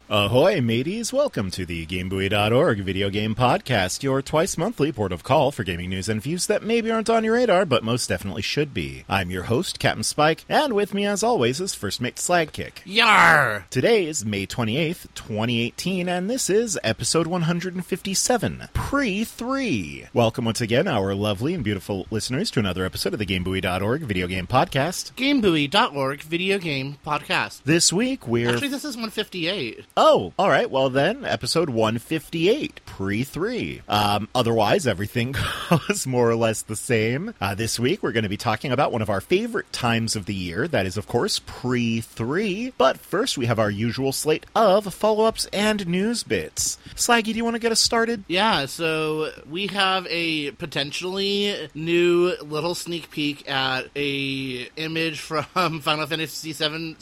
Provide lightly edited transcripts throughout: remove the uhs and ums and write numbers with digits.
Ahoy, mateys! Welcome to the GameBuoy.org video game podcast, your twice-monthly port of call for gaming news and views that maybe aren't on your radar, but most definitely should be. I'm your host, Captain Spike, and with me, as always, is First Mate Slagkick. Yar! Today is May 28th, 2018, and this is episode 157, Pre-3. Welcome once again, our lovely and beautiful listeners, to another episode of the GameBuoy.org video game podcast. GameBuoy.org video game podcast. This week, we're... Actually, this is 158. Oh, all right. Well, then, episode 158, Pre-3. Otherwise, everything goes more or less the same. This week, we're going to be talking about one of our favorite times of the year. That is, of course, Pre-3. But first, we have our usual slate of follow-ups and news bits. Slaggy, do you want to get us started? Yeah, so we have a potentially new little sneak peek at a image from Final Fantasy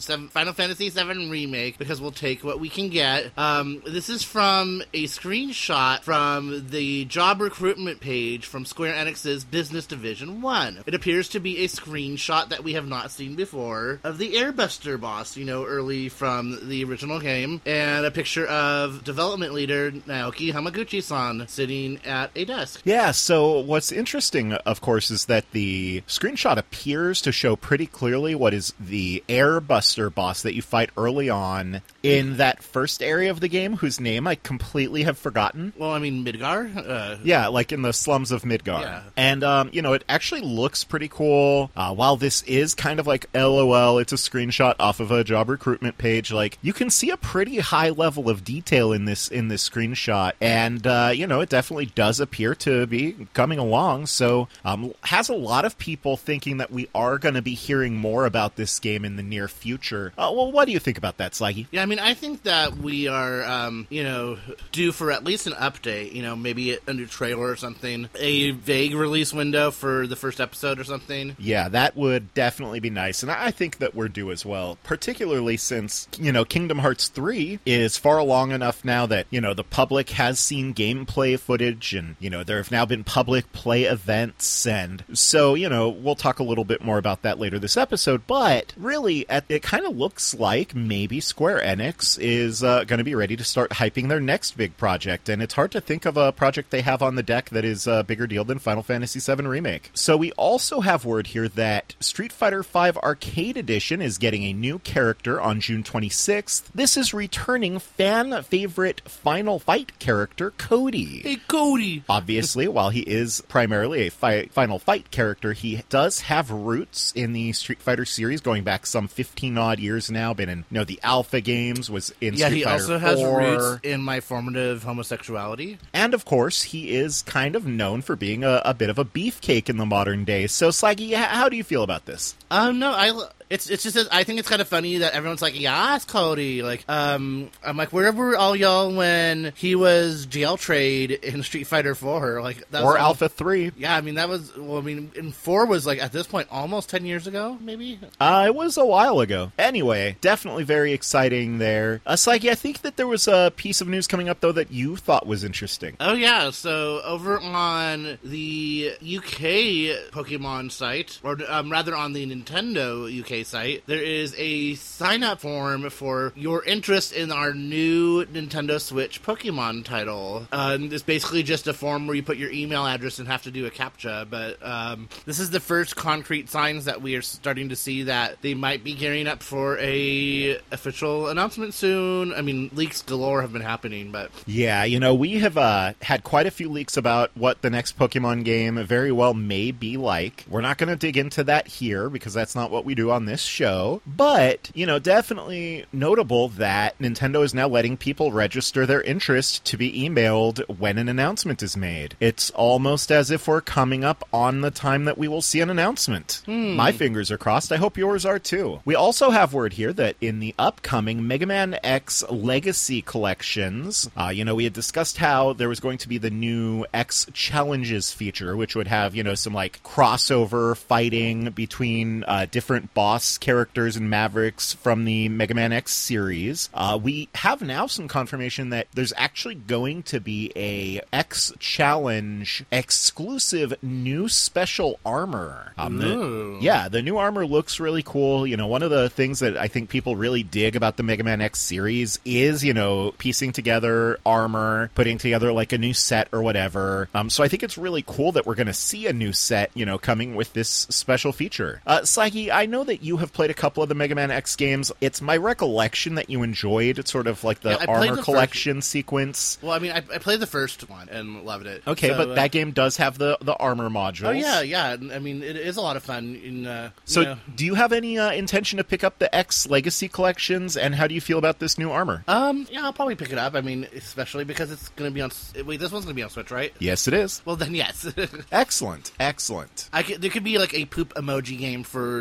VII Remake, because we'll take what we can get. This is from a screenshot from the job recruitment page from Square Enix's Business Division 1. It appears to be a screenshot that we have not seen before of the Airbuster boss, early from the original game, and a picture of development leader Naoki Hamaguchi-san sitting at a desk. Yeah, so what's interesting, of course, is that the screenshot appears to show pretty clearly what is the Airbuster boss that you fight early on in that first area of the game, whose name I completely have forgotten. Well, I mean, Midgar? Yeah, like in the slums of Midgar. Yeah. And, it actually looks pretty cool. While this is kind of like, LOL, it's a screenshot off of a job recruitment page, like, you can see a pretty high level of detail in this screenshot. And, it definitely does appear to be coming along. So, has a lot of people thinking that we are going to be hearing more about this game in the near future. Well, what do you think about that, Slaggy? Yeah, I mean, I think that we are, due for at least an update, maybe a new trailer or something, a vague release window for the first episode or something. Yeah, that would definitely be nice, and I think that we're due as well, particularly since, Kingdom Hearts 3 is far along enough now that, the public has seen gameplay footage, and, there have now been public play events, and so, we'll talk a little bit more about that later this episode, but really, it kind of looks like maybe Square Enix is going to be ready to start hyping their next big project, and it's hard to think of a project they have on the deck that is a bigger deal than Final Fantasy VII Remake. So we also have word here that Street Fighter V Arcade Edition is getting a new character on June 26th. This is returning fan favorite Final Fight character Cody. Hey, Cody! Obviously, while he is primarily a Final Fight character, he does have roots in the Street Fighter series going back some 15-odd years now. Been in, the Alpha games, was in Street Fighter 4. Yeah, he also has roots in my formative homosexuality. And, of course, he is kind of known for being a bit of a beefcake in the modern day. So, Slaggy, how do you feel about this? No, It's just that I think it's kind of funny that everyone's like, yeah, it's Cody. Like, I'm like, where were all y'all when he was jail trade in Street Fighter 4? Like, that was or Alpha 3. Yeah, I mean, and 4 was, like, at this point, almost 10 years ago, maybe? It was a while ago. Anyway, definitely very exciting there. Slaggy, I think that there was a piece of news coming up, though, that you thought was interesting. Oh, yeah. So, over on the UK Pokemon site, or rather on the Nintendo UK site, there is a sign-up form for your interest in our new Nintendo Switch Pokemon title. It's basically just a form where you put your email address and have to do a CAPTCHA, but this is the first concrete signs that we are starting to see that they might be gearing up for a official announcement soon. I mean, leaks galore have been happening, but... Yeah, we have had quite a few leaks about what the next Pokemon game very well may be like. We're not going to dig into that here, because that's not what we do on this show. But, definitely notable that Nintendo is now letting people register their interest to be emailed when an announcement is made. It's almost as if we're coming up on the time that we will see an announcement. My fingers are crossed. I hope yours are too. We also have word here that in the upcoming Mega Man X Legacy collections, we had discussed how there was going to be the new X Challenges feature, which would have, some like crossover fighting between different boss Boss characters and Mavericks from the Mega Man X series. We have now some confirmation that there's actually going to be a X Challenge exclusive new special armor. The new armor looks really cool. You know, one of the things that I think people really dig about the Mega Man X series is, you know, piecing together armor, putting together like a new set or whatever. So I think it's really cool that we're going to see a new set, you know, coming with this special feature. Saiki, I know that you have played a couple of the Mega Man X games. It's my recollection that you enjoyed sort of like the armor collection sequence. Well, I mean, I played the first one and loved it. Okay, so, but that game does have the armor modules. Oh, yeah. I mean, it is a lot of fun. Do you have any intention to pick up the X Legacy collections, and how do you feel about this new armor? Yeah, I'll probably pick it up. I mean, especially because it's going to be on... Wait, this one's going to be on Switch, right? Yes, it is. Well, then yes. Excellent. There could be like a poop emoji game for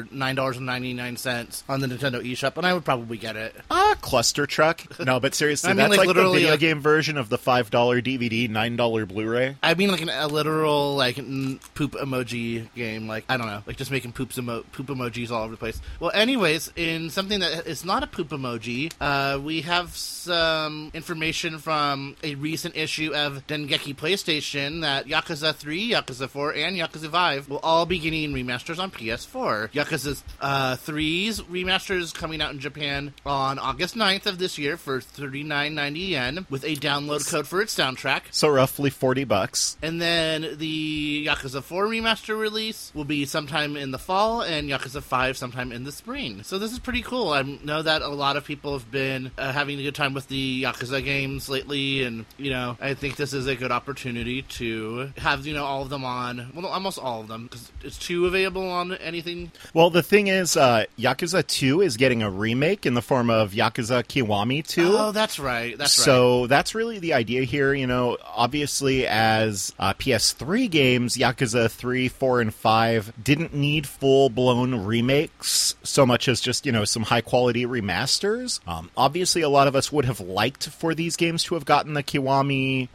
$9.99 on the Nintendo eShop, and I would probably get it. Cluster Truck. No, but seriously, I mean, that's like the video like, game version of the $5 DVD, $9 Blu-ray. I mean, like a literal like poop emoji game. Like, I don't know, like just making poop emojis all over the place. Well, anyways, in something that is not a poop emoji, we have some information from a recent issue of Dengeki PlayStation that Yakuza 3, Yakuza 4, and Yakuza 5 will all be getting remasters on PS4. Yakuza 3's remasters coming out in Japan on August 9th of this year for 39.90 yen with a download code for its soundtrack. So roughly $40. And then the Yakuza 4 remaster release will be sometime in the fall, and Yakuza 5 sometime in the spring. So this is pretty cool. I know that a lot of people have been having a good time with the Yakuza games lately, and, you know, I think this is a good opportunity to have, you know, all of them on, well, almost all of them, because it's 2 available on anything. Well, the thing is, Yakuza 2 is getting a remake in the form of Yakuza Kiwami 2. Oh, that's right. So that's really the idea here. You know, obviously as PS3 games, Yakuza 3, 4, and 5 didn't need full-blown remakes so much as just, you know, some high-quality remasters. Obviously, a lot of us would have liked for these games to have gotten the Kiwami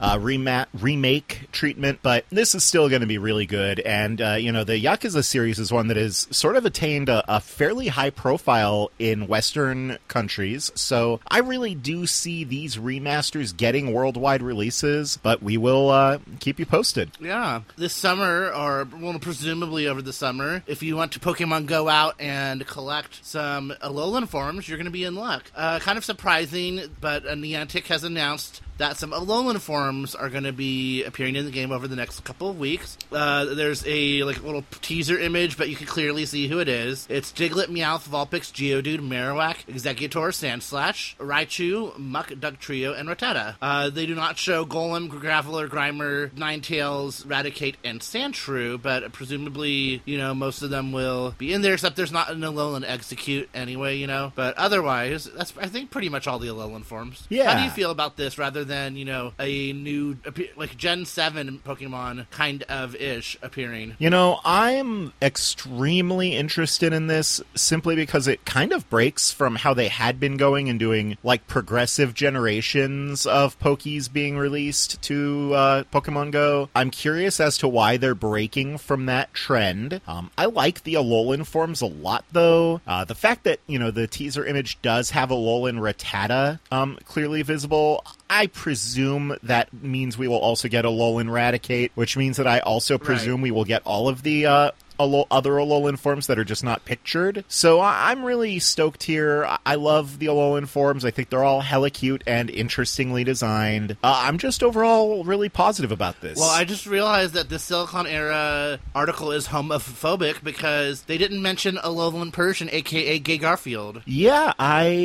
remake treatment, but this is still going to be really good. And, you know, the Yakuza series is one that has sort of attained a fairly high profile in Western countries. So I really do see these remasters getting worldwide releases, but we will keep you posted. Yeah. This summer, or well, presumably over the summer, if you want to Pokemon Go out and collect some Alolan forms, you're going to be in luck. Kind of surprising, but Niantic has announced that some Alolan forms are going to be appearing in the game over the next couple of weeks. There's a like little teaser image, but you can clearly see who it is. It's Diglett, Meowth, Vulpix, Geodude, Marowak, Exeggutor, Sandslash, Raichu, Muck, Dugtrio, and Rattata. They do not show Golem, Graveler, Grimer, Ninetales, Raticate, and Sandshrew, but presumably, you know, most of them will be in there, except there's not an Alolan Execute anyway, you know. But otherwise, that's, I think, pretty much all the Alolan forms. Yeah. How do you feel about this, rather than, you know, a new, like, Gen 7 Pokemon kind of-ish appearing? You know, I'm extremely interested in this simply because it kind of breaks from how they had been going and doing, like, progressive generations of Pokies being released to Pokemon Go. I'm curious as to why they're breaking from that trend. I like the Alolan forms a lot, though. The fact that, you know, the teaser image does have Alolan Rattata clearly visible, I presume that means we will also get Alolan Raticate, which means that I also presume we will get all of the other Alolan forms that are just not pictured. So I'm really stoked here. I love the Alolan forms. I think they're all hella cute and interestingly designed. I'm just overall really positive about this. Well, I just realized that this Silicon Era article is homophobic because they didn't mention Alolan Persian, a.k.a. Gay Garfield. Yeah,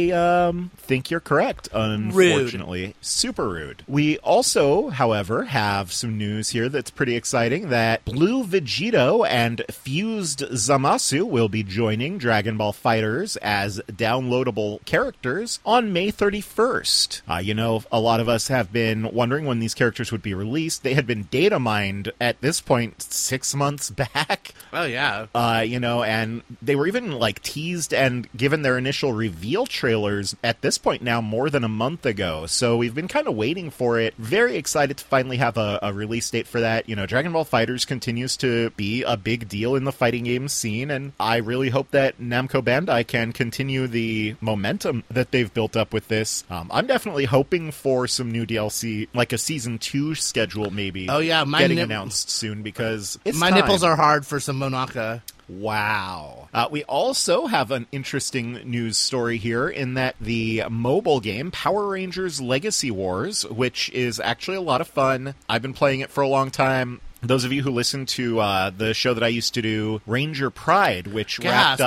I think you're correct, unfortunately. Rude. Super rude. We also, however, have some news here that's pretty exciting, that Blue Vegito and Fused Zamasu will be joining Dragon Ball FighterZ as downloadable characters on May 31st. You know, a lot of us have been wondering when these characters would be released. They had been data mined at this point 6 months back. Oh, yeah. And they were even, like, teased and given their initial reveal trailers at this point now more than a month ago. So we've been kind of waiting for it. Very excited to finally have a release date for that. Dragon Ball FighterZ continues to be a big deal in the fighting game scene, and I really hope that Namco Bandai can continue the momentum that they've built up with this. I'm definitely hoping for some new DLC, like a Season 2 schedule maybe. Oh, yeah. Getting announced soon, because it's my time. nipples are hard for some Monaka. Wow. We also have an interesting news story here in that the mobile game Power Rangers Legacy Wars, which is actually a lot of fun. I've been playing it for a long time. Those of you who listen to the show that I used to do, Ranger Pride, which wrapped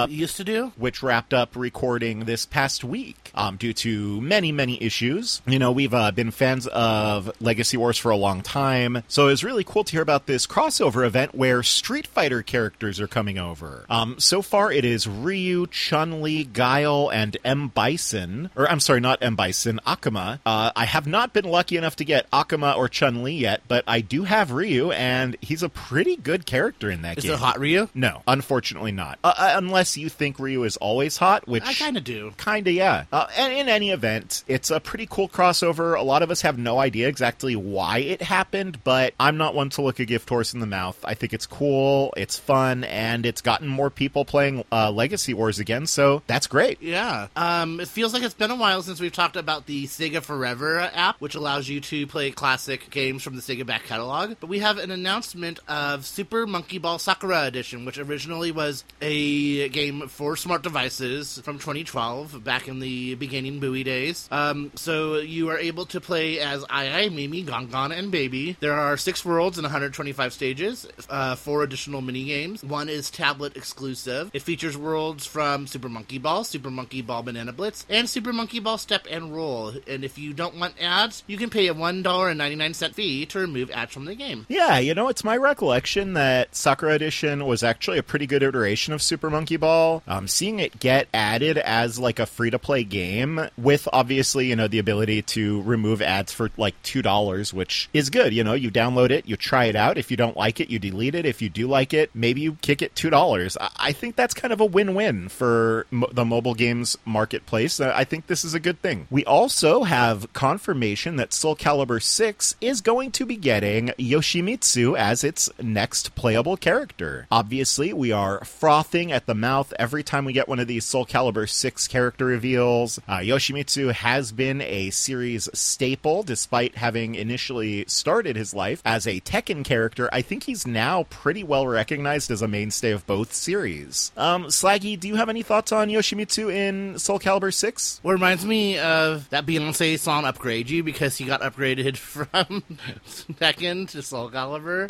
up recording this past week due to many, many issues. We've been fans of Legacy Wars for a long time, so it was really cool to hear about this crossover event where Street Fighter characters are coming over. So far, it is Ryu, Chun-Li, Guile, and M. Bison. Or, I'm sorry, not M. Bison, Akuma. I have not been lucky enough to get Akuma or Chun-Li yet, but I do have Ryu, and he's a pretty good character in that game. Is it hot Ryu? No, unfortunately not. Unless you think Ryu is always hot, which... I kind of do. Kind of, yeah. And in any event, it's a pretty cool crossover. A lot of us have no idea exactly why it happened, but I'm not one to look a gift horse in the mouth. I think it's cool, it's fun, and it's gotten more people playing Legacy Wars again, so that's great. Yeah. It feels like it's been a while since we've talked about the Sega Forever app, which allows you to play classic games from the Sega back catalog, but we have an announcement of Super Monkey Ball Sakura Edition, which originally was a game for smart devices from 2012, back in the beginning Bowie days. So you are able to play as Ai, Mimi, Gongon, and Baby. There are 6 worlds and 125 stages, 4 additional mini-games. One is tablet exclusive. It features worlds from Super Monkey Ball Banana Blitz, and Super Monkey Ball Step and Roll. And if you don't want ads, you can pay a $1.99 fee to remove ads from the game. Yeah, it's my recollection that Sakura Edition was actually a pretty good iteration of Super Monkey Ball. Seeing it get added as like a free-to-play game with obviously, the ability to remove ads for like $2, which is good. You download it, you try it out. If you don't like it, you delete it. If you do like it, maybe you kick it $2. I think that's kind of a win-win for the mobile games marketplace. I think this is a good thing. We also have confirmation that Soul Calibur 6 is going to be getting Yoshimitsu as its next playable character. Obviously, we are frothing at the mouth every time we get one of these Soul Calibur 6 character reveals. Yoshimitsu has been a series staple, despite having initially started his life as a Tekken character. I think he's now pretty well recognized as a mainstay of both series. Slaggy, do you have any thoughts on Yoshimitsu in Soul Calibur 6? Well, it reminds me of that Beyonce song Upgrade You, because he got upgraded from Tekken to Soul Calibur.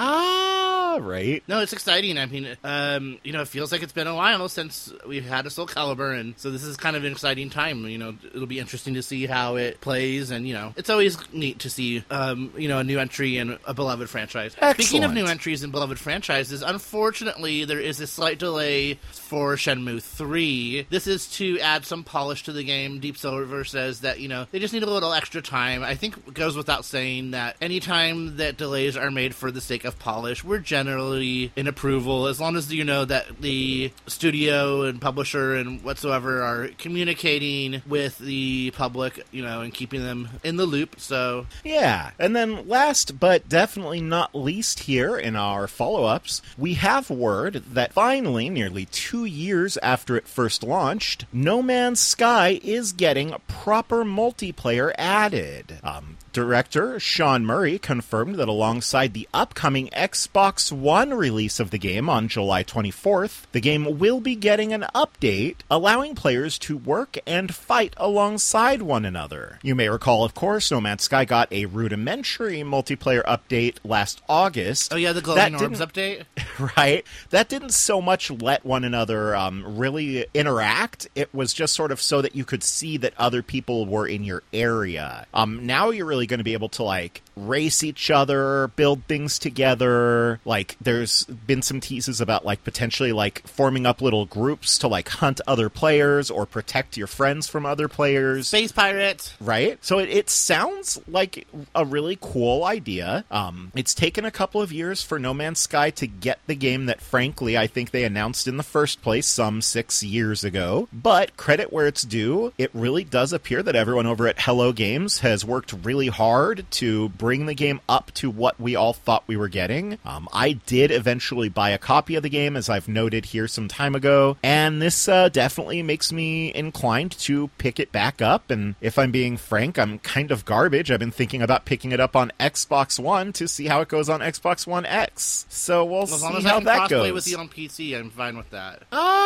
Right. No, it's exciting. I mean, it feels like it's been a while since we've had a Soul Calibur, and so this is kind of an exciting time. It'll be interesting to see how it plays, and, it's always neat to see, a new entry in a beloved franchise. Excellent. Speaking of new entries in beloved franchises, unfortunately, there is a slight delay for Shenmue 3. This is to add some polish to the game. Deep Silver says that, they just need a little extra time. I think it goes without saying that anytime that delays are made for the sake of polish, we're generally in approval, as long as you know that the studio and publisher and whatsoever are communicating with the public, and keeping them in the loop. So yeah. And then last but definitely not least here in our follow-ups, we have word that finally, nearly 2 years after it first launched, No Man's Sky is getting proper multiplayer added. Director Sean Murray confirmed that alongside the upcoming Xbox One release of the game on July 24th, the game will be getting an update allowing players to work and fight alongside one another. You may recall, of course, No Man's Sky got a rudimentary multiplayer update last August. Oh yeah, the glowing orbs update? Right. That didn't so much let one another really interact. It was just sort of so that you could see that other people were in your area. Now you're really going to be able to race each other, build things together. There's been some teases about potentially forming up little groups to hunt other players or protect your friends from other players. Space pirates. Right? So it sounds like a really cool idea. It's taken a couple of years for No Man's Sky to get the game that, frankly, I think they announced in the first place some 6 years ago. But credit where it's due, it really does appear that everyone over at Hello Games has worked really hard to bring the game up to what we all thought we were getting. I did eventually buy a copy of the game, as I've noted here some time ago, and this definitely makes me inclined to pick it back up. And if I'm being frank, I'm kind of garbage. I've been thinking about picking it up on Xbox One to see how it goes on Xbox One X. So we'll see how that goes. As long as I can crossplay with you on PC, I'm fine with that.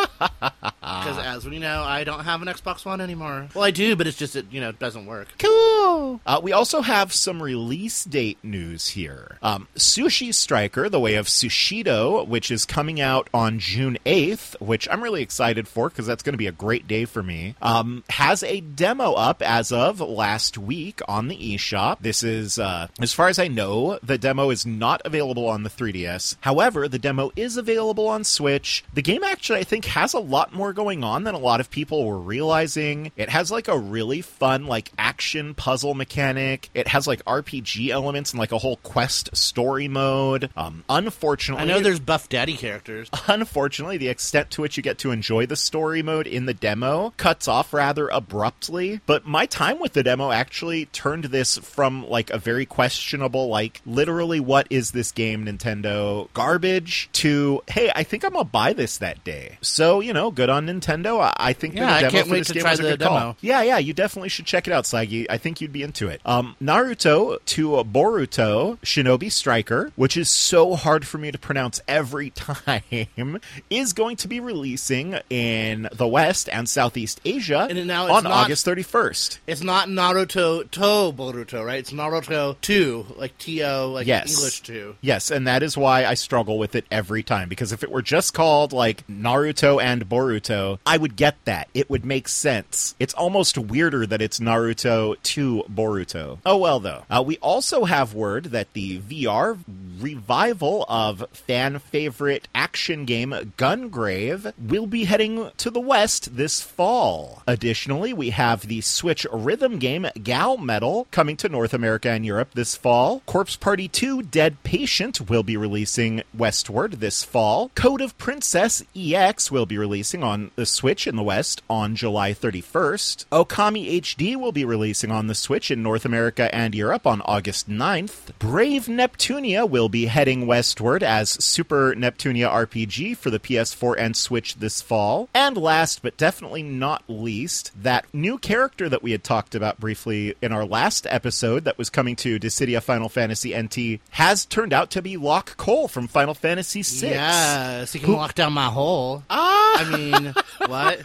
Because as we know, I don't have an Xbox One anymore. Well, I do, but it's just, it doesn't work. Cool! We also have some release date news here. Sushi Striker, The Way of Sushido, which is coming out on June 8th, which I'm really excited for because that's going to be a great day for me, has a demo up as of last week on the eShop. This is, as far as I know, the demo is not available on the 3DS. However, the demo is available on Switch. The game actually, I think, has a lot more going on than a lot of people were realizing. It has like a really fun like action puzzle mechanic. It has like RPG elements and like a whole quest story mode. Unfortunately, I know there's Buff Daddy characters. Unfortunately, the extent to which you get to enjoy the story mode in the demo cuts off rather abruptly. But my time with the demo actually turned this from like a very questionable, like literally what is this game, Nintendo, garbage, to hey, I think I'm gonna buy this that day. So, good on Nintendo. I think that the demo for this game was a good call. Yeah, you definitely should check it out, Saigi. I think you'd be into it. Naruto to Boruto Shinobi Striker, which is so hard for me to pronounce every time, is going to be releasing in the West and Southeast Asia on August 31st. It's not Naruto to Boruto, right? It's Naruto 2, like T-O, like yes. English 2. Yes, and that is why I struggle with it every time, because if it were just called, like, Naruto and Boruto, I would get that. It would make sense. It's almost weirder that it's Naruto to Boruto. Oh well, though. We also have word that the VR revival of fan-favorite action game Gungrave will be heading to the West this fall. Additionally, we have the Switch rhythm game Gal Metal coming to North America and Europe this fall. Corpse Party 2 Dead Patient will be releasing westward this fall. Code of Princess EX will be releasing on the Switch in the West on July 31st. Okami HD will be releasing on the Switch in North America and Europe on August 9th. Brave Neptunia will be heading westward as Super Neptunia RPG for the PS4 and Switch this fall. And last but definitely not least, that new character that we had talked about briefly in our last episode that was coming to Dissidia Final Fantasy NT has turned out to be Locke Cole from Final Fantasy VI. Yes, he can lock down my hole. I mean, what?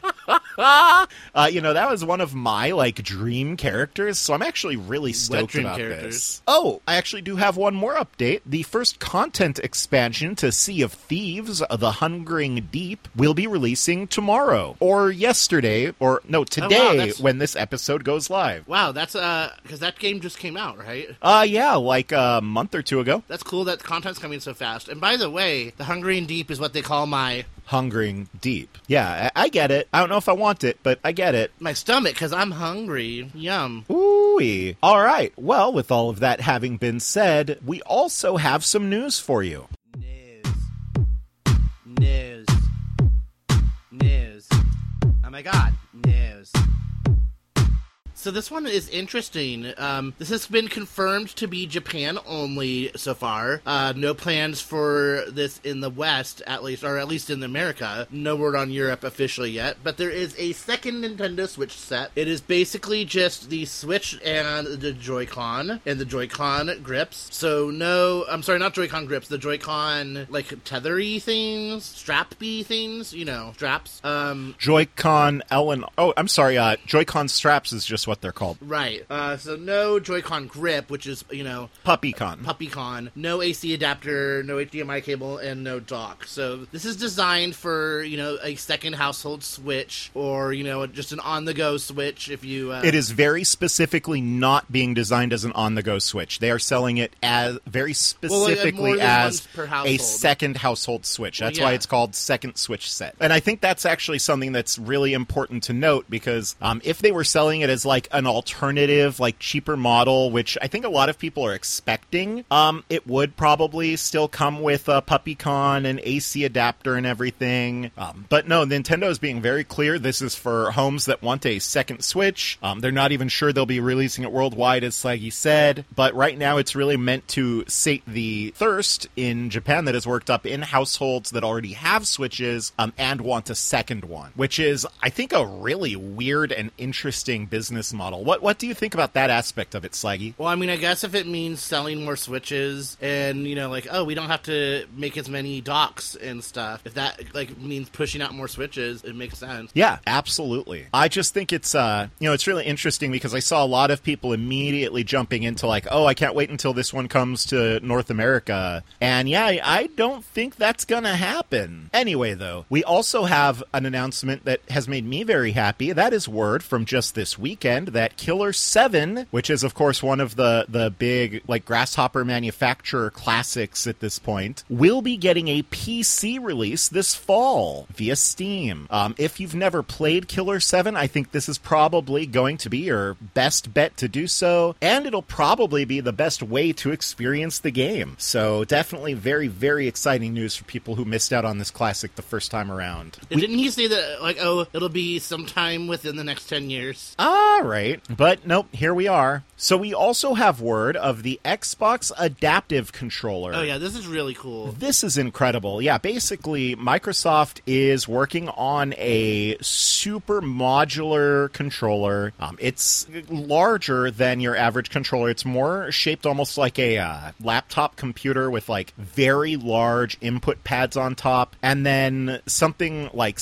That was one of my, dream characters, so I'm actually really stoked about this. Oh, I actually do have one more update. The first content expansion to Sea of Thieves, The Hungering Deep, will be releasing tomorrow. Or yesterday, or no, today, when this episode goes live. Wow, that's, because that game just came out, right? Yeah, like a month or two ago. That's cool that content's coming so fast. And by the way, The Hungering Deep is what they call my... Hungering Deep. Yeah, I get it. I don't know if I want it, but I get it. My stomach, because I'm hungry. Yum. Ooh-wee. All right. Well, with all of that having been said, we also have some news for you. News. Oh my god. News. So this one is interesting. This has been confirmed to be Japan only so far. No plans for this in the West, at least, or at least in America. No word on Europe officially yet. But there is a second Nintendo Switch set. It is basically just the Switch and the Joy-Con and the Joy-Con grips. So no, I'm sorry, not Joy-Con grips. The Joy-Con, tethery things, strap-y things, straps. Joy-Con Joy-Con straps is just what they're called. Right. So no Joy-Con grip, which is, Puppy-Con. No AC adapter, no HDMI cable, and no dock. So this is designed for, a second household Switch or, just an on-the-go Switch if you... It is very specifically not being designed as an on-the-go Switch. They are selling it as very specifically as a second household Switch. That's why it's called Second Switch Set. And I think that's actually something that's really important to note because if they were selling it as like an alternative, like cheaper model, which I think a lot of people are expecting. It would probably still come with a PuppyCon and AC adapter and everything. But no, Nintendo is being very clear. This is for homes that want a second Switch. They're not even sure they'll be releasing it worldwide, as Slaggy said. But right now, it's really meant to sate the thirst in Japan that is worked up in households that already have Switches and want a second one, which is, I think, a really weird and interesting business model. What do you think about that aspect of it, Slaggy? Well, I mean, I guess if it means selling more Switches and, like, oh, we don't have to make as many docks and stuff, if that, like, means pushing out more Switches, it makes sense. Yeah, absolutely. I just think it's, it's really interesting because I saw a lot of people immediately jumping into, like, oh, I can't wait until this one comes to North America. And yeah, I don't think that's gonna happen. Anyway, though, we also have an announcement that has made me very happy. That is word from just this weekend that Killer 7, which is, of course, one of the big, like, Grasshopper manufacturer classics at this point, will be getting a PC release this fall via Steam. If you've never played Killer 7, I think this is probably going to be your best bet to do so, and it'll probably be the best way to experience the game. So definitely very, very exciting news for people who missed out on this classic the first time around. Didn't he say that, like, oh, it'll be sometime within the next 10 years? All right. But nope, here we are. So we also have word of the Xbox Adaptive Controller. Oh yeah, this is really cool. This is incredible. Yeah, basically, Microsoft is working on a super modular controller. It's larger than your average controller. It's more shaped almost like a laptop computer with, like, very large input pads on top, and then something like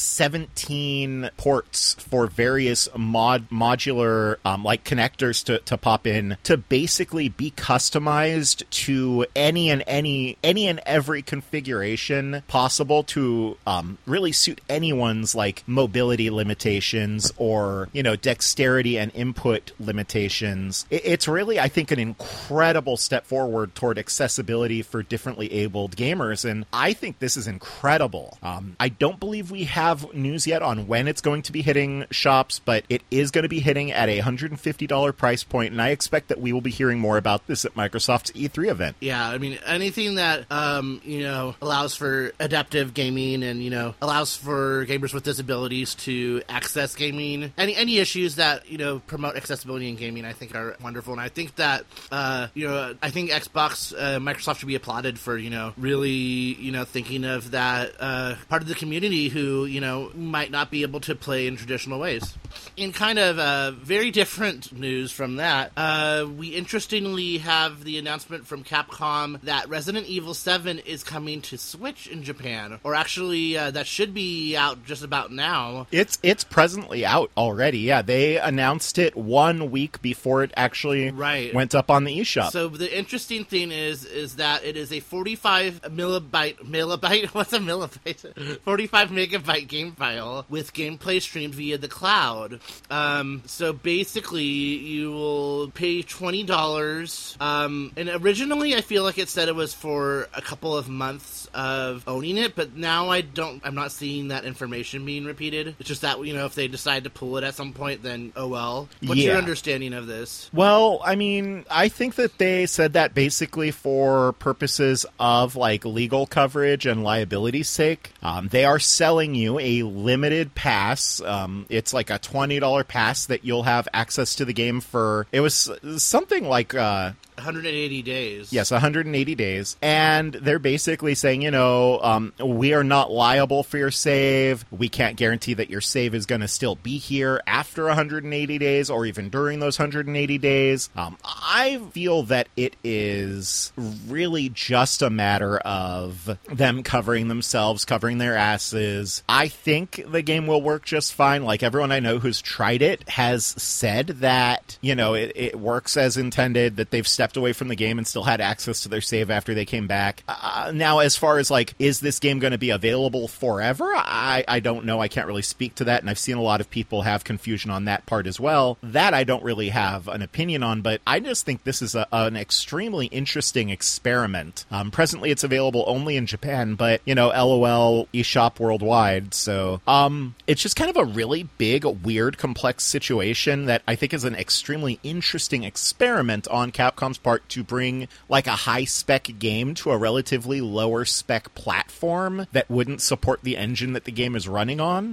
17 ports for various modular like connectors to pop in to basically be customized to any and every configuration possible to really suit anyone's, like, mobility limitations or, dexterity and input limitations. It's really, I think, an incredible step forward toward accessibility for differently abled gamers, and I think this is incredible. I don't believe we have news yet on when it's going to be hitting shops, but it is going to be hitting at a $150 price point, and I expect that we will be hearing more about this at Microsoft's E3 event. Yeah, I mean, anything that, allows for adaptive gaming and, allows for gamers with disabilities to access gaming. Any issues that, promote accessibility in gaming, I think are wonderful. And I think that, I think Xbox, Microsoft should be applauded for, really, thinking of that part of the community who, might not be able to play in traditional ways. In kind of very different news from that, we interestingly have the announcement from Capcom that Resident Evil 7 is coming to Switch in Japan, or actually that should be out just about now. It's presently out already. Yeah, they announced it 1 week before it actually went up on the eShop. So the interesting thing is that it is a 45 millibyte what's a millibyte? 45 megabyte game file with gameplay streamed via the cloud. So basically you will pay $20. And originally I feel like it said it was for a couple of months of owning it, but now I'm not seeing that information being repeated. It's just that, if they decide to pull it at some point, then oh well. What's your understanding of this? Well, I mean, I think that they said that basically for purposes of, like, legal coverage and liability's sake. They are selling you a limited pass. It's like a $20 pass that you'll have access to the game for, it was something like 180 days. Yes, 180 days. And they're basically saying, we are not liable for your save. We can't guarantee that your save is going to still be here after 180 days or even during those 180 days. I feel that it is really just a matter of them covering themselves, covering their asses. I think the game will work just fine. Like, everyone I know who's tried it has said that, it works as intended, that they've stepped stepped away from the game and still had access to their save after they came back. Now, as far as like, is this game going to be available forever? I don't know. I can't really speak to that, and I've seen a lot of people have confusion on that part as well. That I don't really have an opinion on, but I just think this is an extremely interesting experiment. Presently, it's available only in Japan, but, LOL eShop worldwide, so it's just kind of a really big, weird, complex situation that I think is an extremely interesting experiment on Capcom's part to bring like a high-spec game to a relatively lower-spec platform that wouldn't support the engine that the game is running on.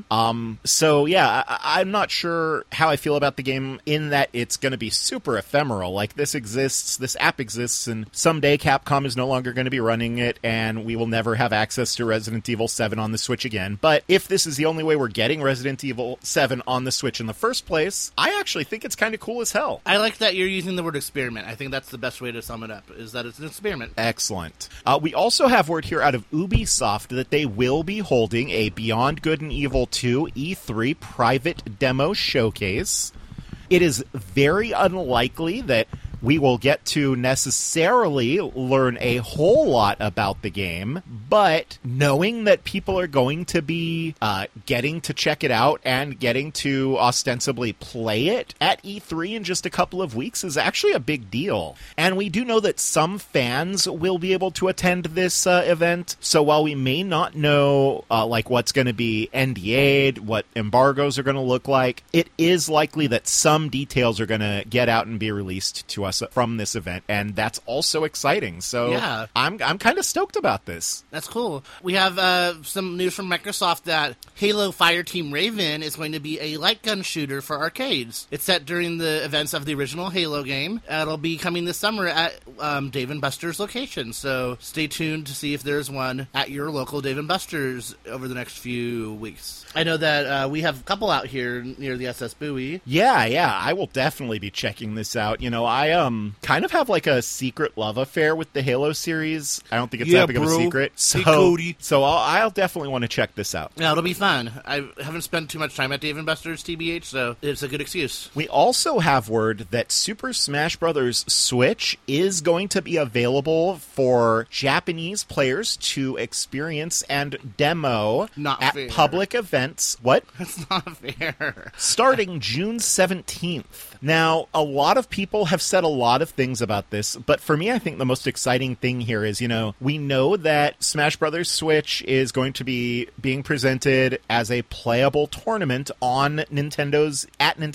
So yeah, I'm not sure how I feel about the game in that it's going to be super ephemeral. Like, this exists, this app exists, and someday Capcom is no longer going to be running it, and we will never have access to Resident Evil 7 on the Switch again. But if this is the only way we're getting Resident Evil 7 on the Switch in the first place, I actually think it's kind of cool as hell. I like that you're using the word experiment. I think that's the best way to sum it up, is that it's an experiment. Excellent. We also have word here out of Ubisoft that they will be holding a Beyond Good and Evil 2 E3 private demo showcase. It is very unlikely that we will get to necessarily learn a whole lot about the game, but knowing that people are going to be getting to check it out and getting to ostensibly play it at E3 in just a couple of weeks is actually a big deal. And we do know that some fans will be able to attend this event, so while we may not know like what's going to be NDA'd, what embargoes are going to look like, it is likely that some details are going to get out and be released to us from this event, and that's also exciting. So yeah, I'm kind of stoked about this. That's cool. We have some news from Microsoft that Halo Fireteam Raven is going to be a light gun shooter for arcades. It's set during the events of the original Halo game. It'll be coming this summer at Dave & Buster's location, so stay tuned to see if there's one at your local Dave & Buster's over the next few weeks. I know that we have a couple out here near the SS Bowie. Yeah, I will definitely be checking this out. I kind of have like a secret love affair with the Halo series. I don't think it's that big of a secret. So, hey, Cody. So I'll definitely want to check this out. Yeah, it'll be fun. I haven't spent too much time at Dave & Buster's, TBH, so it's a good excuse. We also have word that Super Smash Bros. Switch is going to be available for Japanese players to experience and demo at public events. What? That's not fair. Starting June 17th. Now, a lot of people have said a lot of things about this, but for me, I think the most exciting thing here is, we know that Smash Bros. Switch is going to be being presented as a playable tournament on Nintendo's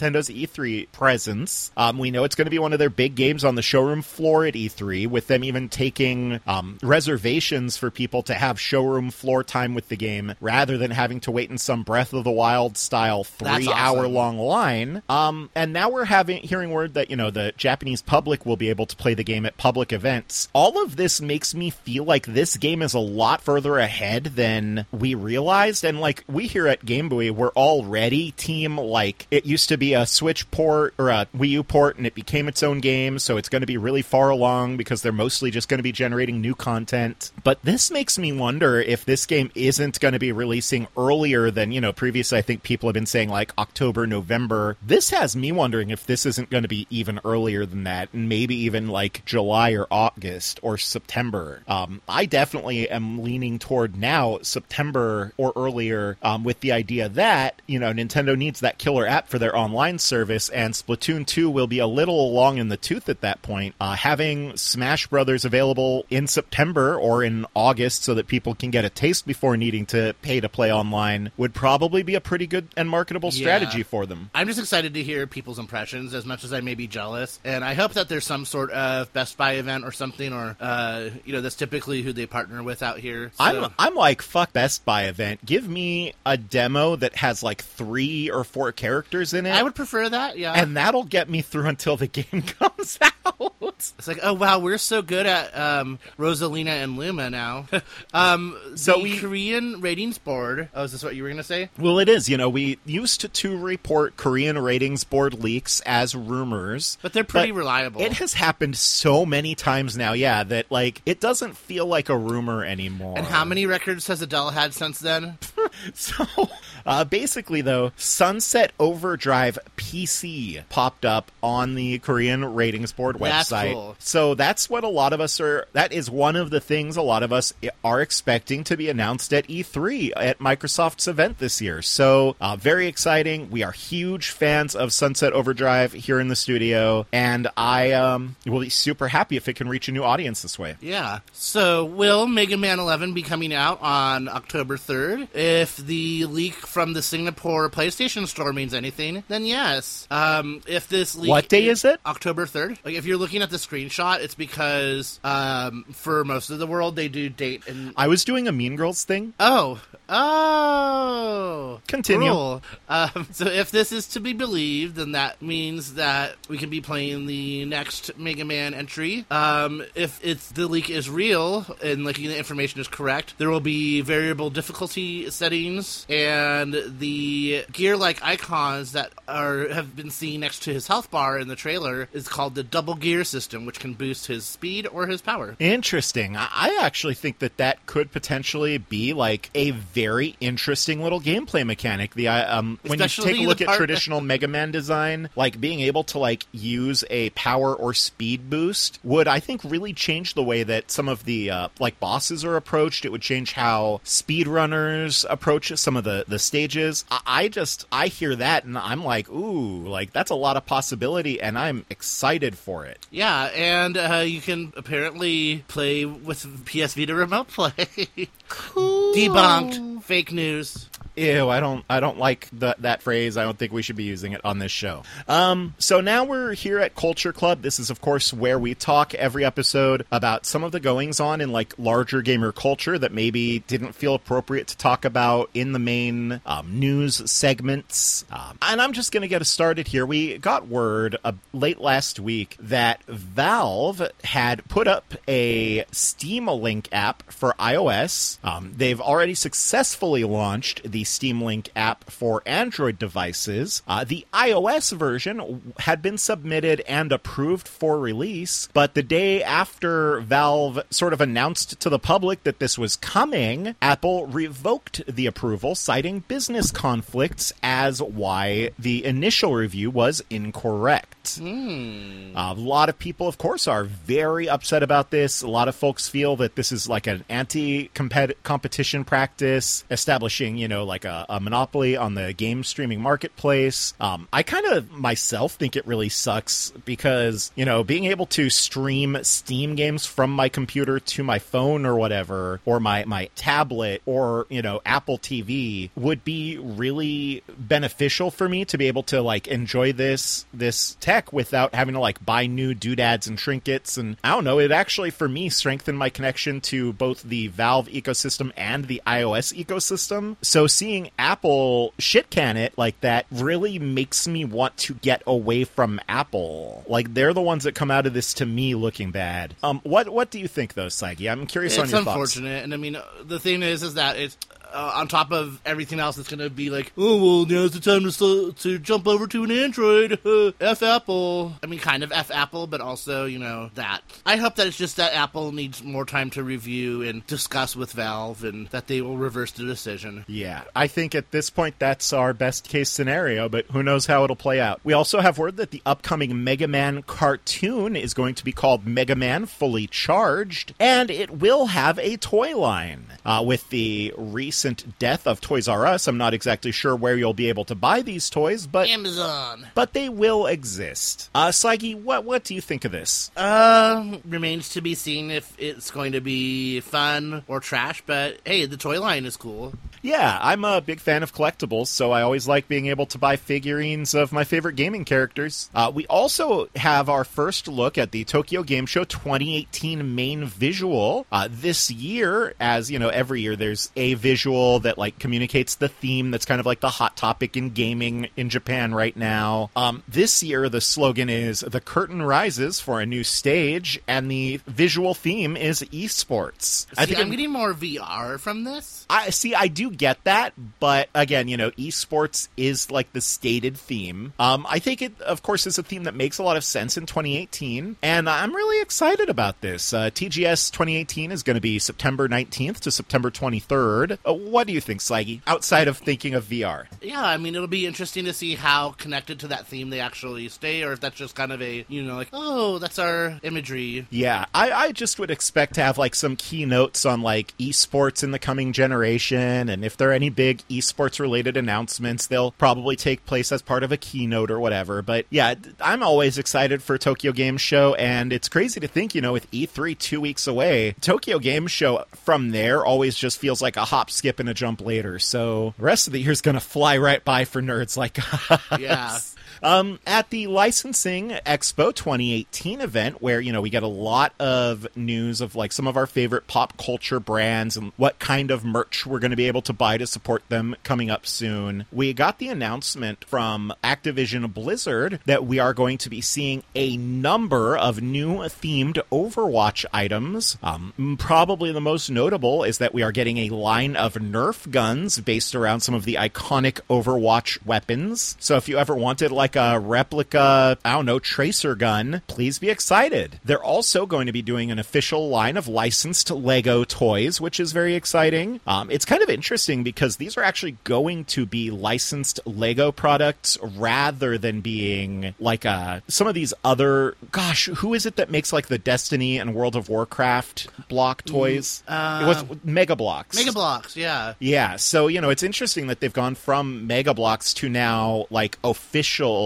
E3 presence. We know it's going to be one of their big games on the showroom floor at E3, with them even taking reservations for people to have showroom floor time with the game, rather than having to wait in some Breath of the Wild style 3-hour-long line. And now we're hearing word that, the Japanese public will be able to play the game at public events. All of this makes me feel like this game is a lot further ahead than we realized. And we here at Game Buoy, we're already team, it used to be a Switch port or a Wii U port, and it became its own game, so it's going to be really far along because they're mostly just going to be generating new content. But this makes me wonder if this game isn't going to be releasing earlier than, previously I think people have been saying October, November. This has me wondering if this isn't going to be even earlier than that, and maybe even July or August or September. I definitely am leaning toward now September or earlier, with the idea that, Nintendo needs that killer app for their online service, and Splatoon 2 will be a little long in the tooth at that point. Having Smash Brothers available in September or in August so that people can get a taste before needing to pay to play online would probably be a pretty good and marketable strategy for them. I'm just excited to hear people's impressions, as much as I may be jealous, and I hope that there's some sort of Best Buy event or something, or that's typically who they partner with out here. So. I'm like, fuck Best Buy event. Give me a demo that has 3 or 4 characters in it. I would prefer that, yeah. And that'll get me through until the game comes out. It's oh wow, we're so good at Rosalina and Luma now. So Korean ratings board. Oh, is this what you were going to say? Well, it is. We used to report Korean ratings board leaks as rumors. But they're pretty reliable. It has happened so many times now, that it doesn't feel like a rumor anymore. And how many records has Adele had since then? So, basically, though, Sunset Overdrive PC popped up on the Korean Ratings Board website. That's cool. So that's what a lot of us are, that is one of the things a lot of us are expecting to be announced at E3 at Microsoft's event this year. So, very exciting. We are huge fans of Sunset Overdrive here in the studio, and I will be super happy if it can reach a new audience this way. Yeah. So, will Mega Man 11 be coming out on October 3rd? If the leak from the Singapore PlayStation Store means anything, then yes. If this leak... What day is it? October 3rd. Like, if you're looking at the screenshot, it's because for most of the world, they do date and... I was doing a Mean Girls thing. Oh. Continue. Cool. So if this is to be believed, then that means that we can be playing the next Mega Man entry. If the leak is real and like the information is correct, there will be variable difficulty settings, and the gear-like icons that have been seen next to his health bar in the trailer is called the double gear system, which can boost his speed or his power. Interesting. I actually think that could potentially be like a very interesting little gameplay mechanic. When you take a look at traditional Mega Man design, like being able to like use a power or speed boost would, I think, really change the way that some of the like bosses are approached. It would change how speedrunners approach some of the stages. I hear that and I'm like, ooh, like that's a lot of possibility, and I'm excited for it. Yeah, and you can apparently play with PS Vita Remote Play. Cool. Debunked. Fake news. Ew, I don't like that phrase. I don't think we should be using it on this show. So now we're here at Culture Club. This is, of course, where we talk every episode about some of the goings-on in, like, larger gamer culture that maybe didn't feel appropriate to talk about in the main news segments. And I'm just going to get us started here. We got word late last week that Valve had put up a Steam Link app for iOS. They've already successfully launched the Steam Link app for Android devices. The iOS version had been submitted and approved for release, but the day after Valve sort of announced to the public that this was coming, Apple revoked the approval, citing business conflicts as why the initial review was incorrect. A lot of people, of course, are very upset about this. A lot of folks feel that this is like an anti-competition practice, establishing, like a monopoly on the game streaming marketplace. I kind of myself think it really sucks because, being able to stream Steam games from my computer to my phone or whatever, or my tablet or, Apple TV would be really beneficial for me to be able to like enjoy this tech without having to like buy new doodads and trinkets. And I don't know, it actually for me strengthened my connection to both the Valve ecosystem and the iOS ecosystem. So seeing Apple shitcan it like that really makes me want to get away from Apple. Like, they're the ones that come out of this to me looking bad. What do you think, though, Saigi? I'm curious on your thoughts. It's unfortunate, and I mean, the thing is that it's on top of everything else, it's going to be like, oh, well, now's the time to jump over to an Android. F Apple. I mean, kind of F Apple, but also, that. I hope that it's just that Apple needs more time to review and discuss with Valve, and that they will reverse the decision. Yeah, I think at this point that's our best case scenario, but who knows how it'll play out. We also have word that the upcoming Mega Man cartoon is going to be called Mega Man Fully Charged, and it will have a toy line. With the recent death of Toys R Us, I'm not exactly sure where you'll be able to buy these toys, but Amazon. But they will exist. Saigi, what do you think of this? Remains to be seen if it's going to be fun or trash, but hey, the toy line is cool. Yeah, I'm a big fan of collectibles, so I always like being able to buy figurines of my favorite gaming characters. We also have our first look at the Tokyo Game Show 2018 main visual. This year, as every year there's a visual that like communicates the theme that's kind of like the hot topic in gaming in Japan right now. This year the slogan is "The curtain rises for a new stage," and the visual theme is esports. I'm getting more VR from this. I do do get that, but again, esports is like the stated theme. I think it, of course, is a theme that makes a lot of sense in 2018, and I'm really excited about this. TGS 2018 is going to be September 19th to September 23rd. What do you think, Slaggy, outside of thinking of VR? Yeah, I mean, it'll be interesting to see how connected to that theme they actually stay, or if that's just kind of a, like, oh, that's our imagery. Yeah, I just would expect to have, like, some keynotes on, like, esports in the coming generation, and if there are any big esports-related announcements, they'll probably take place as part of a keynote or whatever. But, yeah, I'm always excited for Tokyo Game Show, and it's crazy to think, with E3 2 weeks away, Tokyo Game Show from there always just feels like a hop, skip, and a jump later. So the rest of the year's going to fly right by for nerds like us. Yeah. At the Licensing Expo 2018 event, where, we get a lot of news of, like, some of our favorite pop culture brands and what kind of merch we're going to be able to buy to support them coming up soon, we got the announcement from Activision Blizzard that we are going to be seeing a number of new themed Overwatch items. Probably the most notable is that we are getting a line of Nerf guns based around some of the iconic Overwatch weapons. So if you ever wanted, like, a replica, tracer gun, please be excited. They're also going to be doing an official line of licensed Lego toys, which is very exciting. It's kind of interesting because these are actually going to be licensed Lego products rather than being like some of these other, who is it that makes like the Destiny and World of Warcraft block toys? It was Mega Bloks. Mega Bloks, yeah. Yeah, so, it's interesting that they've gone from Mega Bloks to now, like, official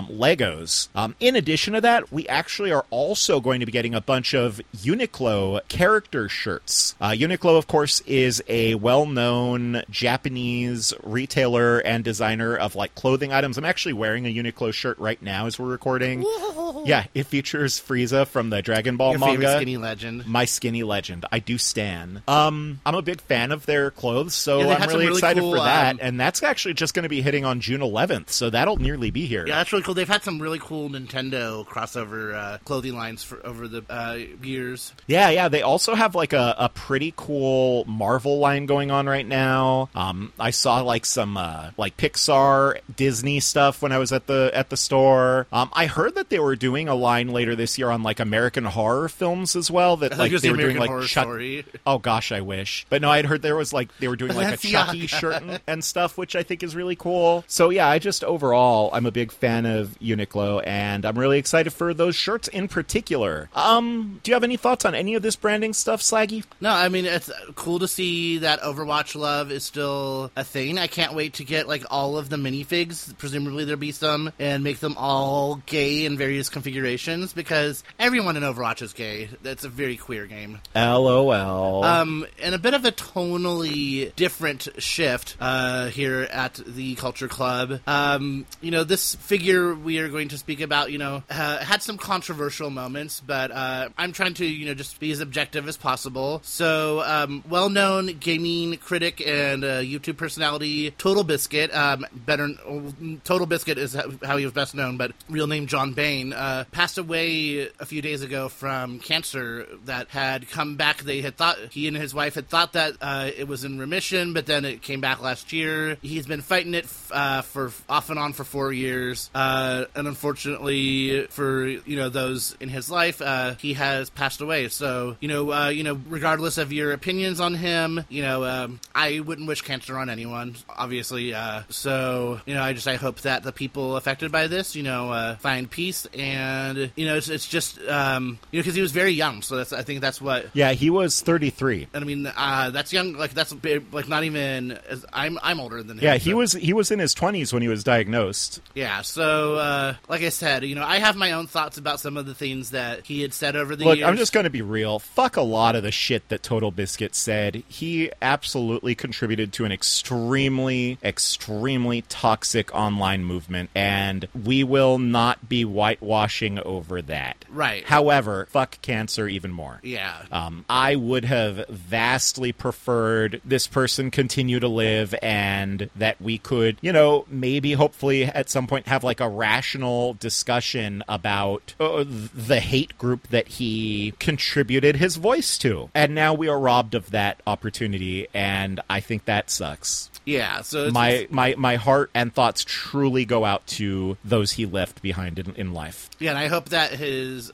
Legos. In addition to that, we actually are also going to be getting a bunch of Uniqlo character shirts. Uniqlo, of course, is a well-known Japanese retailer and designer of, like, clothing items. I'm actually wearing a Uniqlo shirt right now as we're recording. Whoa. Yeah, it features Frieza from the Dragon Ball Your manga. favorite skinny legend. My skinny legend. I do stan. I'm a big fan of their clothes, so Yeah, I'm really excited cool, for that. And that's actually just going to be hitting on June 11th, so that'll nearly be here. Yeah, that's really cool. They've had some really cool Nintendo crossover clothing lines over the years. Yeah. They also have like a pretty cool Marvel line going on right now. I saw like some like Pixar, Disney stuff when I was at the store. I heard that they were doing a line later this year on like American horror films as well. That like they were doing like Oh gosh, I wish. But no, I'd heard there was like they were doing like a Chucky shirt and stuff, which I think is really cool. So yeah, overall I'm a big fan of Uniqlo, and I'm really excited for those shirts in particular. Do you have any thoughts on any of this branding stuff, Slaggy? No, I mean, it's cool to see that Overwatch love is still a thing. I can't wait to get, like, all of the minifigs, presumably there'll be some, and make them all gay in various configurations, because everyone in Overwatch is gay. That's a very queer game. LOL. And a bit of a tonally different shift here at the Culture Club. This figure we are going to speak about, had some controversial moments, but I'm trying to, just be as objective as possible. So, well-known gaming critic and YouTube personality Total Biscuit, Total Biscuit is how he was best known, but real name John Bain, passed away a few days ago from cancer that had come back. He and his wife had thought that it was in remission, but then it came back last year. He's been fighting it for off and on for 4 years, and unfortunately for those in his life, he has passed away. So regardless of your opinions on him, I wouldn't wish cancer on anyone, obviously. I hope that the people affected by this, find peace, and it's just because he was very young, so I think that's what. Yeah, he was 33. And I mean, that's young. Like that's like not even. I'm older than him. Yeah, he was in his 20s when he was diagnosed. Yeah, so like I said, I have my own thoughts about some of the things that he had said over the years. Look, I'm just going to be real. Fuck a lot of the shit that Total Biscuit said. He absolutely contributed to an extremely, extremely toxic online movement, and we will not be whitewashing over that. Right. However, fuck cancer even more. Yeah. I would have vastly preferred this person continue to live, and that we could, maybe hopefully at some point can't have like a rational discussion about the hate group that he contributed his voice to. And now we are robbed of that opportunity, and I think that sucks. Yeah, so my heart and thoughts truly go out to those he left behind in life. Yeah, and I hope that his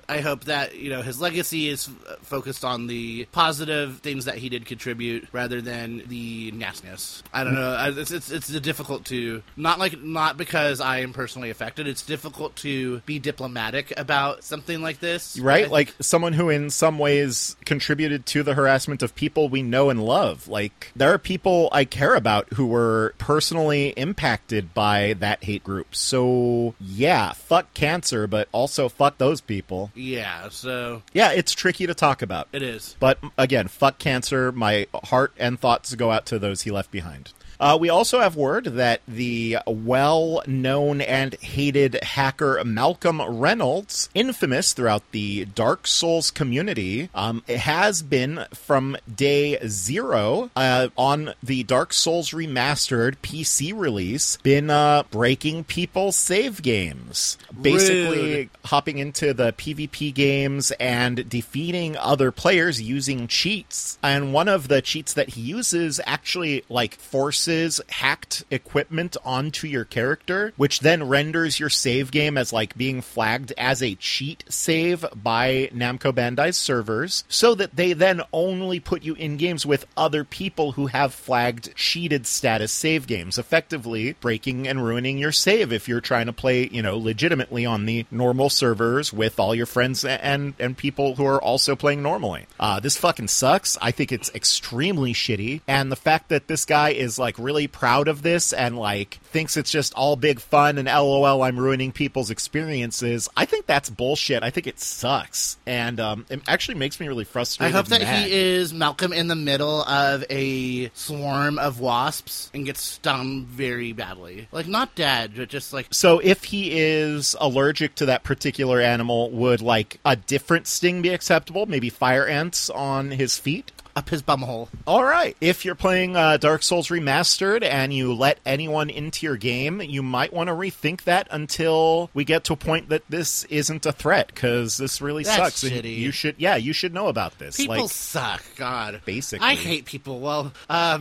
legacy is focused on the positive things that he did contribute rather than the nastiness. I don't know. It's difficult to not because I am personally affected. It's difficult to be diplomatic about something like this, right? Like someone who in some ways contributed to the harassment of people we know and love. Like there are people I care about who were personally impacted by that hate group. So yeah, fuck cancer, but also fuck those people. Yeah, so yeah, it's tricky to talk about. It is. But again, fuck cancer. My heart and thoughts go out to those he left behind. We also have word that the well-known and hated hacker Malcolm Reynolds, infamous throughout the Dark Souls community, has been from day zero on the Dark Souls Remastered PC release, been breaking people's save games. Basically Rude. Hopping into the PvP games and defeating other players using cheats. And one of the cheats that he uses actually forces hacked equipment onto your character, which then renders your save game as being flagged as a cheat save by Namco Bandai's servers, so that they then only put you in games with other people who have flagged cheated status save games, effectively breaking and ruining your save if you're trying to play, legitimately on the normal servers with all your friends and people who are also playing normally. This fucking sucks. I think it's extremely shitty, and the fact that this guy is really proud of this and thinks it's just all big fun and LOL, I'm ruining people's experiences, I think that's bullshit. I think it sucks, and it actually makes me really frustrated. I hope that mad. he is Malcolm in the middle of a swarm of wasps and gets stung very badly. Not dead, but just So if he is allergic to that particular animal, would a different sting be acceptable? Maybe fire ants on his feet? up his bumhole. All right. If you're playing Dark Souls Remastered and you let anyone into your game, you might want to rethink that until we get to a point that this isn't a threat, because this really That's sucks. shitty. And you should know about this. People suck. God. Basically. I hate people. Well,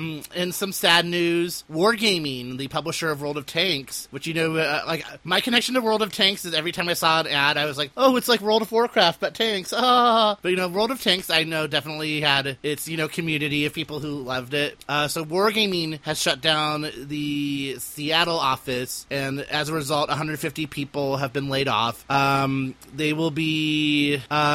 in some sad news, Wargaming, the publisher of World of Tanks, which, my connection to World of Tanks is every time I saw an ad, I was like, oh, it's like World of Warcraft, but tanks. Ah. But, World of Tanks, I know, definitely had its, community of people who loved it. So Wargaming has shut down the Seattle office, and as a result, 150 people have been laid off. They will be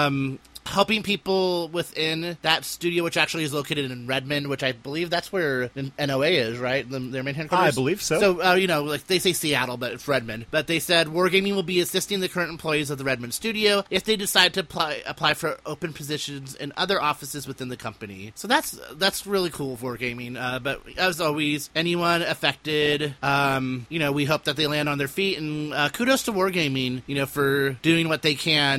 helping people within that studio, which actually is located in Redmond, which I believe that's where NOA is, right? Their main headquarters? I believe so. So, they say Seattle, but it's Redmond. But they said Wargaming will be assisting the current employees of the Redmond studio if they decide to apply for open positions in other offices within the company. So that's really cool for Wargaming. But as always, anyone affected, we hope that they land on their feet, and kudos to Wargaming, for doing what they can.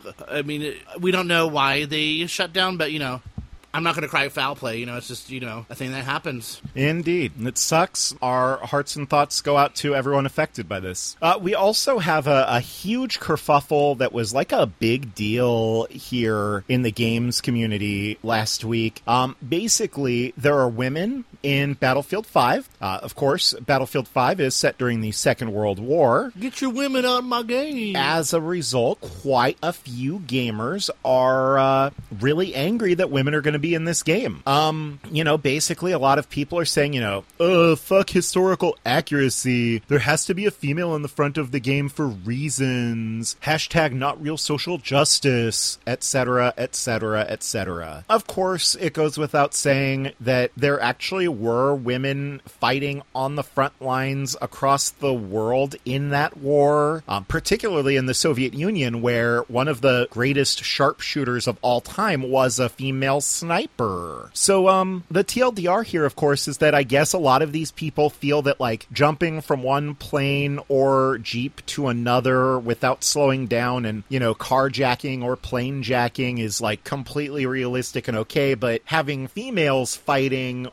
We don't know why they shut down, but I'm not going to cry foul play. It's just, a thing that happens. Indeed. It sucks. Our hearts and thoughts go out to everyone affected by this. We also have a huge kerfuffle that was a big deal here in the games community last week. Basically, there are women in Battlefield 5. Of course, Battlefield 5 is set during the Second World War. Get your women out of my game. As a result, quite a few gamers are really angry that women are going to be in this game. Basically a lot of people are saying, fuck historical accuracy. There has to be a female in the front of the game for reasons. # not real social justice, etc., etc., etc. Of course, it goes without saying that there actually were women fighting on the front lines across the world in that war, particularly in the Soviet Union, where one of the greatest sharpshooters of all time was a female sniper. So, the TLDR here, of course, is that I guess a lot of these people feel that, jumping from one plane or jeep to another without slowing down and, carjacking or plane jacking is, completely realistic and okay, but having females fighting on the front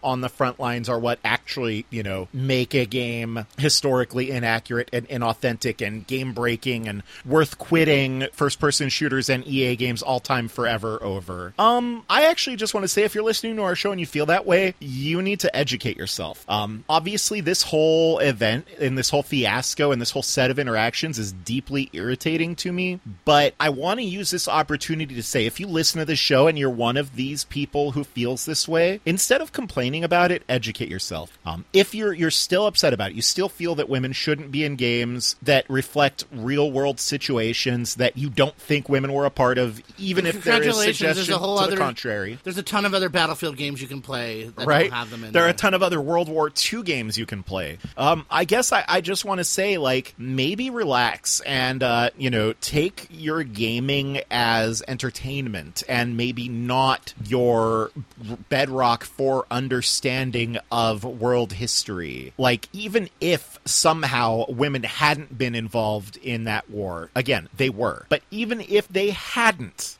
front lines are what actually, make a game historically inaccurate and inauthentic and game-breaking and worth quitting first-person shooters and EA games all time forever over. I actually just want to say, if you're listening to our show and you feel that way, you need to educate yourself. Obviously, this whole event and this whole fiasco and this whole set of interactions is deeply irritating to me, but I want to use this opportunity to say, if you listen to the show and you're one of these people who feels this way, instead of complaining about it, educate yourself. If you're still upset about it, you still feel that women shouldn't be in games that reflect real-world situations that you don't think women were a part of, even if there is suggestion to the contrary. There's a ton of other Battlefield games you can play that right? don't have them in there. There are a ton of other World War II games you can play. I guess I just want to say, maybe relax and, take your gaming as entertainment and maybe not your bedrock for understanding of world history. Even if somehow women hadn't been involved in that war, again, they were, but even if they hadn't,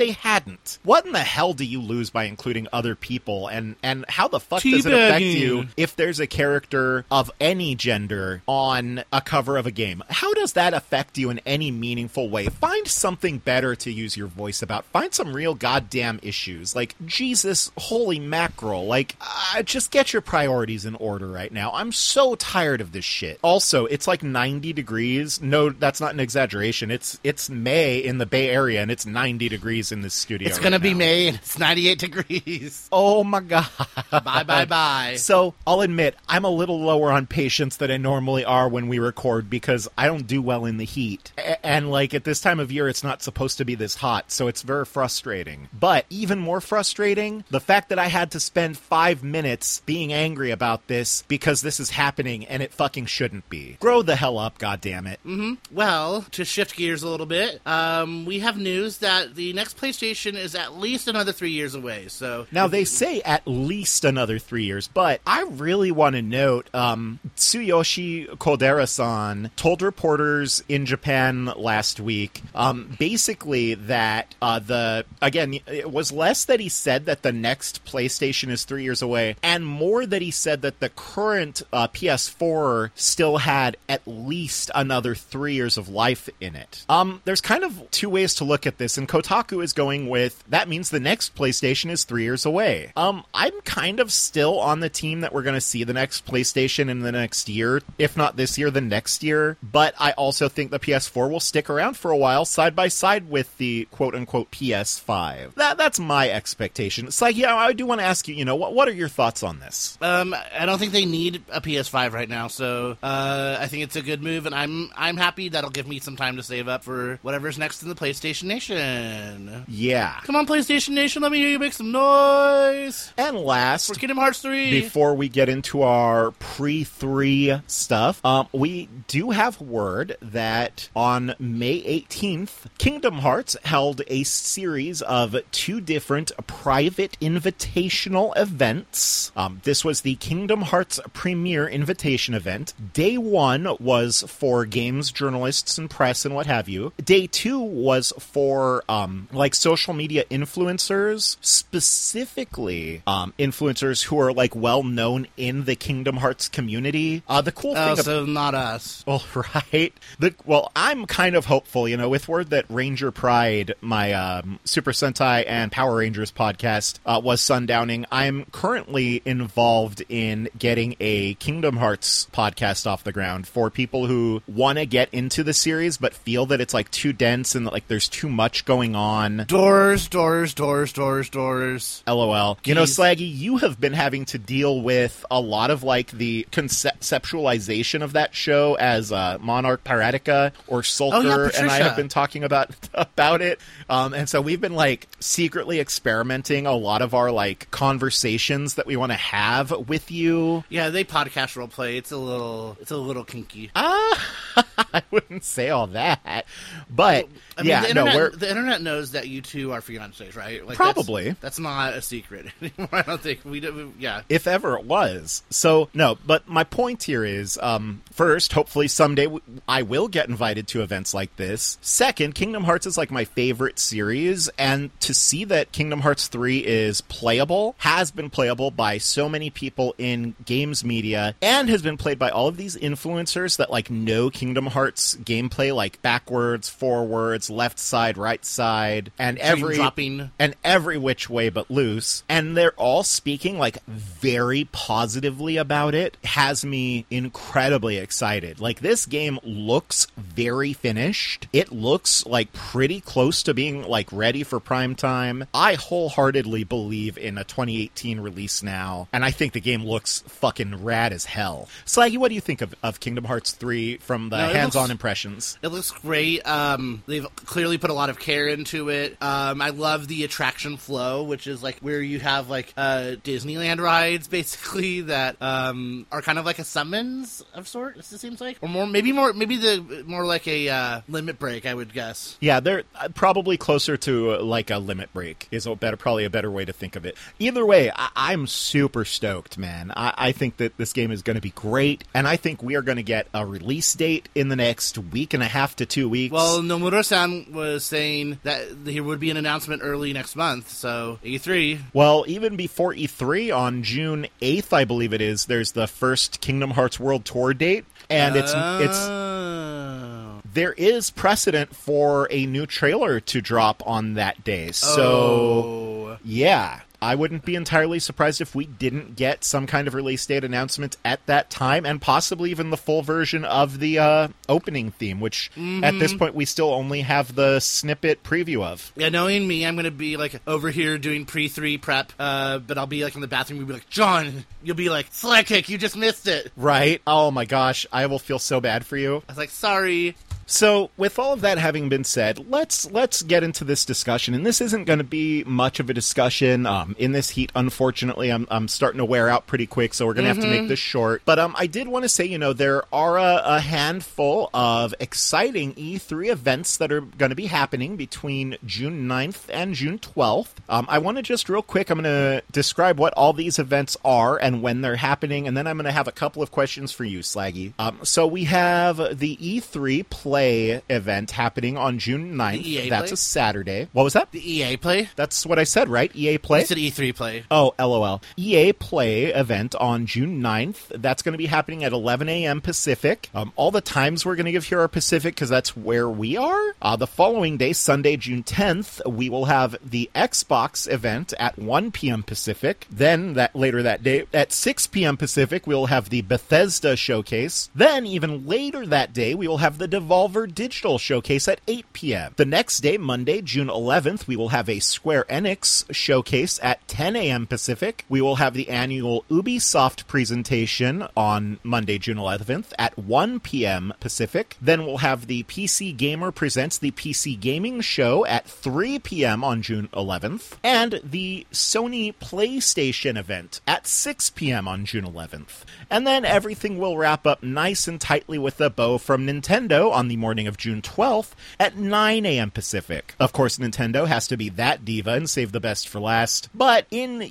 what in the hell do you lose by including other people, and how the fuck does it affect you if there's a character of any gender on a cover of a game? How does that affect you in any meaningful way? Find something better to use your voice about. Find some real goddamn issues. Jesus, holy mackerel. Just get your priorities in order right now. I'm so tired of this shit. Also, it's 90 degrees. No, that's not an exaggeration. It's May in the Bay Area, and it's 90 degrees in this studio. It's gonna be May, and it's 98 degrees. Oh my god. Bye. So, I'll admit, I'm a little lower on patience than I normally are when we record, because I don't do well in the heat. And at this time of year, it's not supposed to be this hot, so it's very frustrating. But even more frustrating, the fact that I had to spend 5 minutes being angry about this because this is happening and it fucking shouldn't be. Grow the hell up, goddammit. Mm-hmm. Well, to shift gears a little bit, we have news that the next PlayStation is at least another 3 years away. So now they say at least another 3 years, but I really want to note, Tsuyoshi Kodera-san told reporters in Japan last week, basically that it was less that he said that the next PlayStation is 3 years away, and more that he said that the current PS4 still had at least another 3 years of life in it. There's kind of two ways to look at this, and Kotaku is going with, that means the next PlayStation is 3 years away. I'm kind of still on the team that we're going to see the next PlayStation in the next year, if not this year, then next year, but I also think the PS4 will stick around for a while, side by side with the quote-unquote PS5. That's my expectation. It's I do want to ask you, what are your thoughts on this? I don't think they need a PS5 right now, so I think it's a good move, and I'm happy that'll give me some time to save up for whatever's next in the PlayStation Nation. Yeah. Come on, PlayStation Nation, let me hear you make some noise! And last, for Kingdom Hearts 3! Before we get into our pre-3 stuff, we do have word that on May 18th, Kingdom Hearts held a series of 2 different private invitational events. This was the Kingdom Hearts Premiere Invitation event. Day 1 was for games, journalists, and press, and what have you. Day 2 was for, social media influencers, specifically, influencers who are, well-known in the Kingdom Hearts community. The cool thing... so not us. Well, right. I'm kind of hopeful, with word that Ranger Pride, my Super Sentai and Power Rangers podcast, was sundowning. I'm currently involved in getting a Kingdom Hearts podcast off the ground for people who want to get into the series but feel that it's too dense and that there's too much going on. Doors. LOL. Slaggy, you have been having to deal with a lot of the conceptualization of that show as Monarch Piratica or Sulker, and I have been talking about it. And so we've been secretly experimenting a lot of our conversations that we want to have with you. Yeah, they podcast roleplay. It's a little kinky. I wouldn't say all that. But, I mean, yeah, the internet knows that you two are fiancés, right? Like, probably. That's not a secret anymore, I don't think. Yeah. If ever it was. So, no, but my point here is, first, hopefully someday I will get invited to events like this. Second, Kingdom Hearts is like my favorite series, and to see that Kingdom Hearts 3 is playable, has been playable by so many people in games media, and has been played by all of these influencers that like know Kingdom Hearts gameplay, like backwards, forwards, left side, right side, and every which way but loose, and they're all speaking like very positively about it, has me incredibly excited. Like, this game looks very finished. It looks like pretty close to being like ready for prime time. I wholeheartedly believe in a 2018 release now, and I think the game looks fucking rad as hell. Slaggy, what do you think of Kingdom Hearts 3 from the hands-on impressions? It looks great. They've clearly put a lot of care into it. I love the attraction flow, which is like where you have like Disneyland rides basically that are kind of like a summons of sorts, it seems like, or maybe more like a limit break, I would guess. Yeah, they're probably closer to like a limit break is probably a better way to think of it. Either way, I'm super stoked, man. I think that this game is going to be great, and I think we are going to get a release date in the next week and a half to 2 weeks. Well, Nomura-san was saying that there would be an announcement early next month, so E3. Well, even before E3, on June 8th, I believe it is, there's the first Kingdom Hearts World Tour date, and it's there is precedent for a new trailer to drop on that day. So, yeah. I wouldn't be entirely surprised if we didn't get some kind of release date announcement at that time, and possibly even the full version of the opening theme, which at this point we still only have the snippet preview of. Yeah, knowing me, I'm going to be like over here doing pre-3 prep, but I'll be like in the bathroom, you'll be like, John, you'll be like, Slag Kick, you just missed it. Right? Oh my gosh, I will feel so bad for you. I was like, sorry. So, with all of that having been said, let's get into this discussion, and this isn't going to be much of a discussion. In this heat, unfortunately, I'm starting to wear out pretty quick, so we're going to have to make this short. But I did want to say, there are a handful of exciting E3 events that are going to be happening between June 9th and June 12th. I want to just real quick, I'm going to describe what all these events are and when they're happening, and then I'm going to have a couple of questions for you, Slaggy. So we have the E3 Play event happening on June 9th. That's a Saturday. What was that? The EA Play? That's what I said, right? EA Play? I said E3 Play. Oh, LOL. EA Play event on June 9th. That's going to be happening at 11 a.m. Pacific. All the times we're going to give here are Pacific because that's where we are. The following day, Sunday, June 10th, we will have the Xbox event at 1 p.m. Pacific. Then, later that day, at 6 p.m. Pacific, we'll have the Bethesda showcase. Then, even later that day, we will have the Devolver Digital showcase at 8 p.m. The next day, Monday, June 11th, we will have a Square Enix showcase at 10 a.m. Pacific. We will have the annual Ubisoft presentation on Monday, June 11th at 1 p.m. Pacific. Then we'll have the PC Gamer presents the PC Gaming Show at 3 p.m. on June 11th. And the Sony PlayStation event at 6 p.m. on June 11th. And then everything will wrap up nice and tightly with a bow from Nintendo on the morning of June 12th at 9 a.m. Pacific. Of course, Nintendo has to be that diva and save the best for last. But in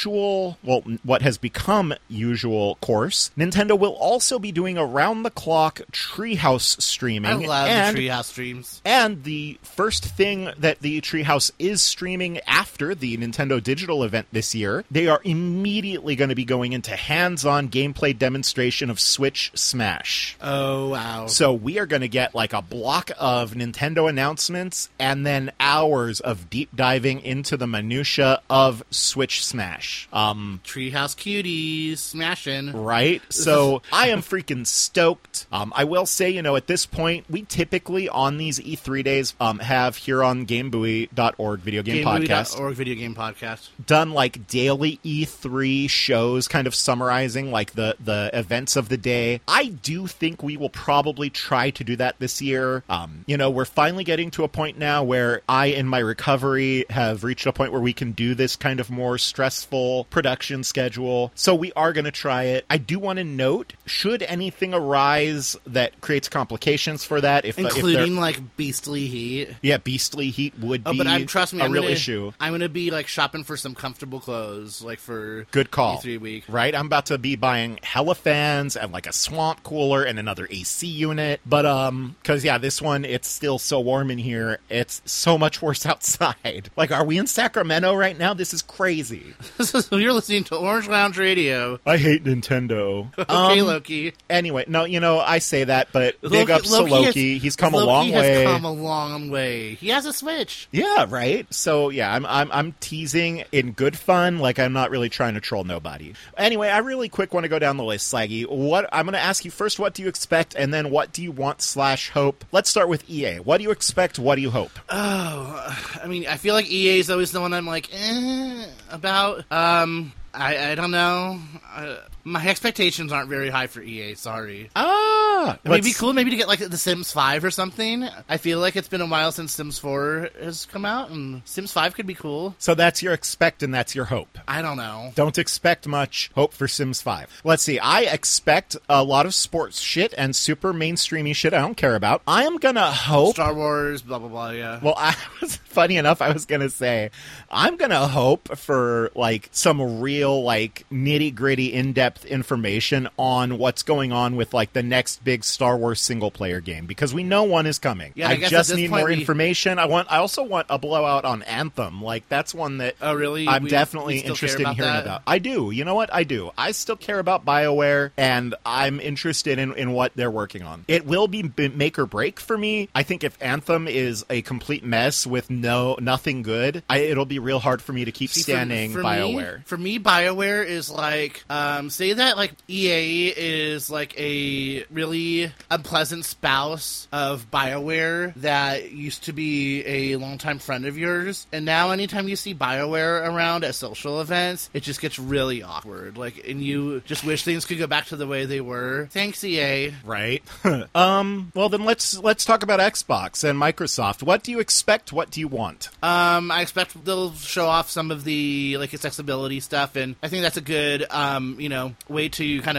what has become usual course, Nintendo will also be doing around-the-clock Treehouse streaming. I love the Treehouse streams. And the first thing that the Treehouse is streaming after the Nintendo Digital event this year, they are immediately going to be going into hands-on gameplay demonstration of Switch Smash. Oh, wow. So we are going to get like a block of Nintendo announcements and then hours of deep diving into the minutia of Switch Smash. Treehouse cuties smashing. Right? So I am freaking stoked. I will say, at this point, we typically on these E3 days have here on GameBuoy.org video game podcast. GameBuoy.org video game podcast. Done like daily E3 shows kind of summarizing like the events of the day. I do think we will probably try to do that that this year. We're finally getting to a point now where I, in my recovery, have reached a point where we can do this kind of more stressful production schedule. So we are going to try it. I do want to note, should anything arise that creates complications for that, including like beastly heat. Yeah, beastly heat would be a real issue. I'm going to be like shopping for some comfortable clothes, like for good call. E3 week. Right? I'm about to be buying hella fans and like a swamp cooler and another AC unit. But because this one, it's still so warm in here. It's so much worse outside. Like, are we in Sacramento right now? This is crazy. You're listening to Orange Lounge Radio. I hate Nintendo. Okay, Loki. Anyway, no, I say that, but big ups to Loki. He's come a long way. Loki has come a long way. He has a Switch. Yeah, right. So yeah, I'm teasing in good fun. Like, I'm not really trying to troll nobody. Anyway, I really quick want to go down the list, Slaggy. I'm going to ask you first, what do you expect, and then what do you want/hope? Let's start with EA. What do you expect? What do you hope? Oh, I mean, I feel like EA is always the one I'm like, about. I don't know. My expectations aren't very high for EA, sorry. It'd be cool maybe to get like The Sims 5 or something. I feel like it's been a while since Sims 4 has come out, and Sims 5 could be cool. So that's your expect and that's your hope. I don't know. Don't expect much. Hope for Sims 5. Let's see. I expect a lot of sports shit and super mainstreamy shit I don't care about. I am gonna hope... Star Wars, blah, blah, blah, yeah. Well, funny enough, I was gonna say, I'm gonna hope for like some real like nitty-gritty in-depth information on what's going on with like the next big Star Wars single-player game, because we know one is coming. Yeah, I just need more information. I also want a blowout on Anthem. Like, that's one that really? I'm definitely interested in hearing about. I do. You know what? I do. I still care about BioWare, and I'm interested in what they're working on. It will be make or break for me. I think if Anthem is a complete mess with nothing good, it'll be real hard for me to keep standing BioWare. For me, BioWare is like, say that like EA is like a really unpleasant spouse of BioWare that used to be a longtime friend of yours, and now anytime you see BioWare around at social events, it just gets really awkward. Like, and you just wish things could go back to the way they were. Thanks, EA. Right. Well, then let's talk about Xbox and Microsoft. What do you expect? What do you want? I expect they'll show off some of the like accessibility stuff, and I think that's a good way to kind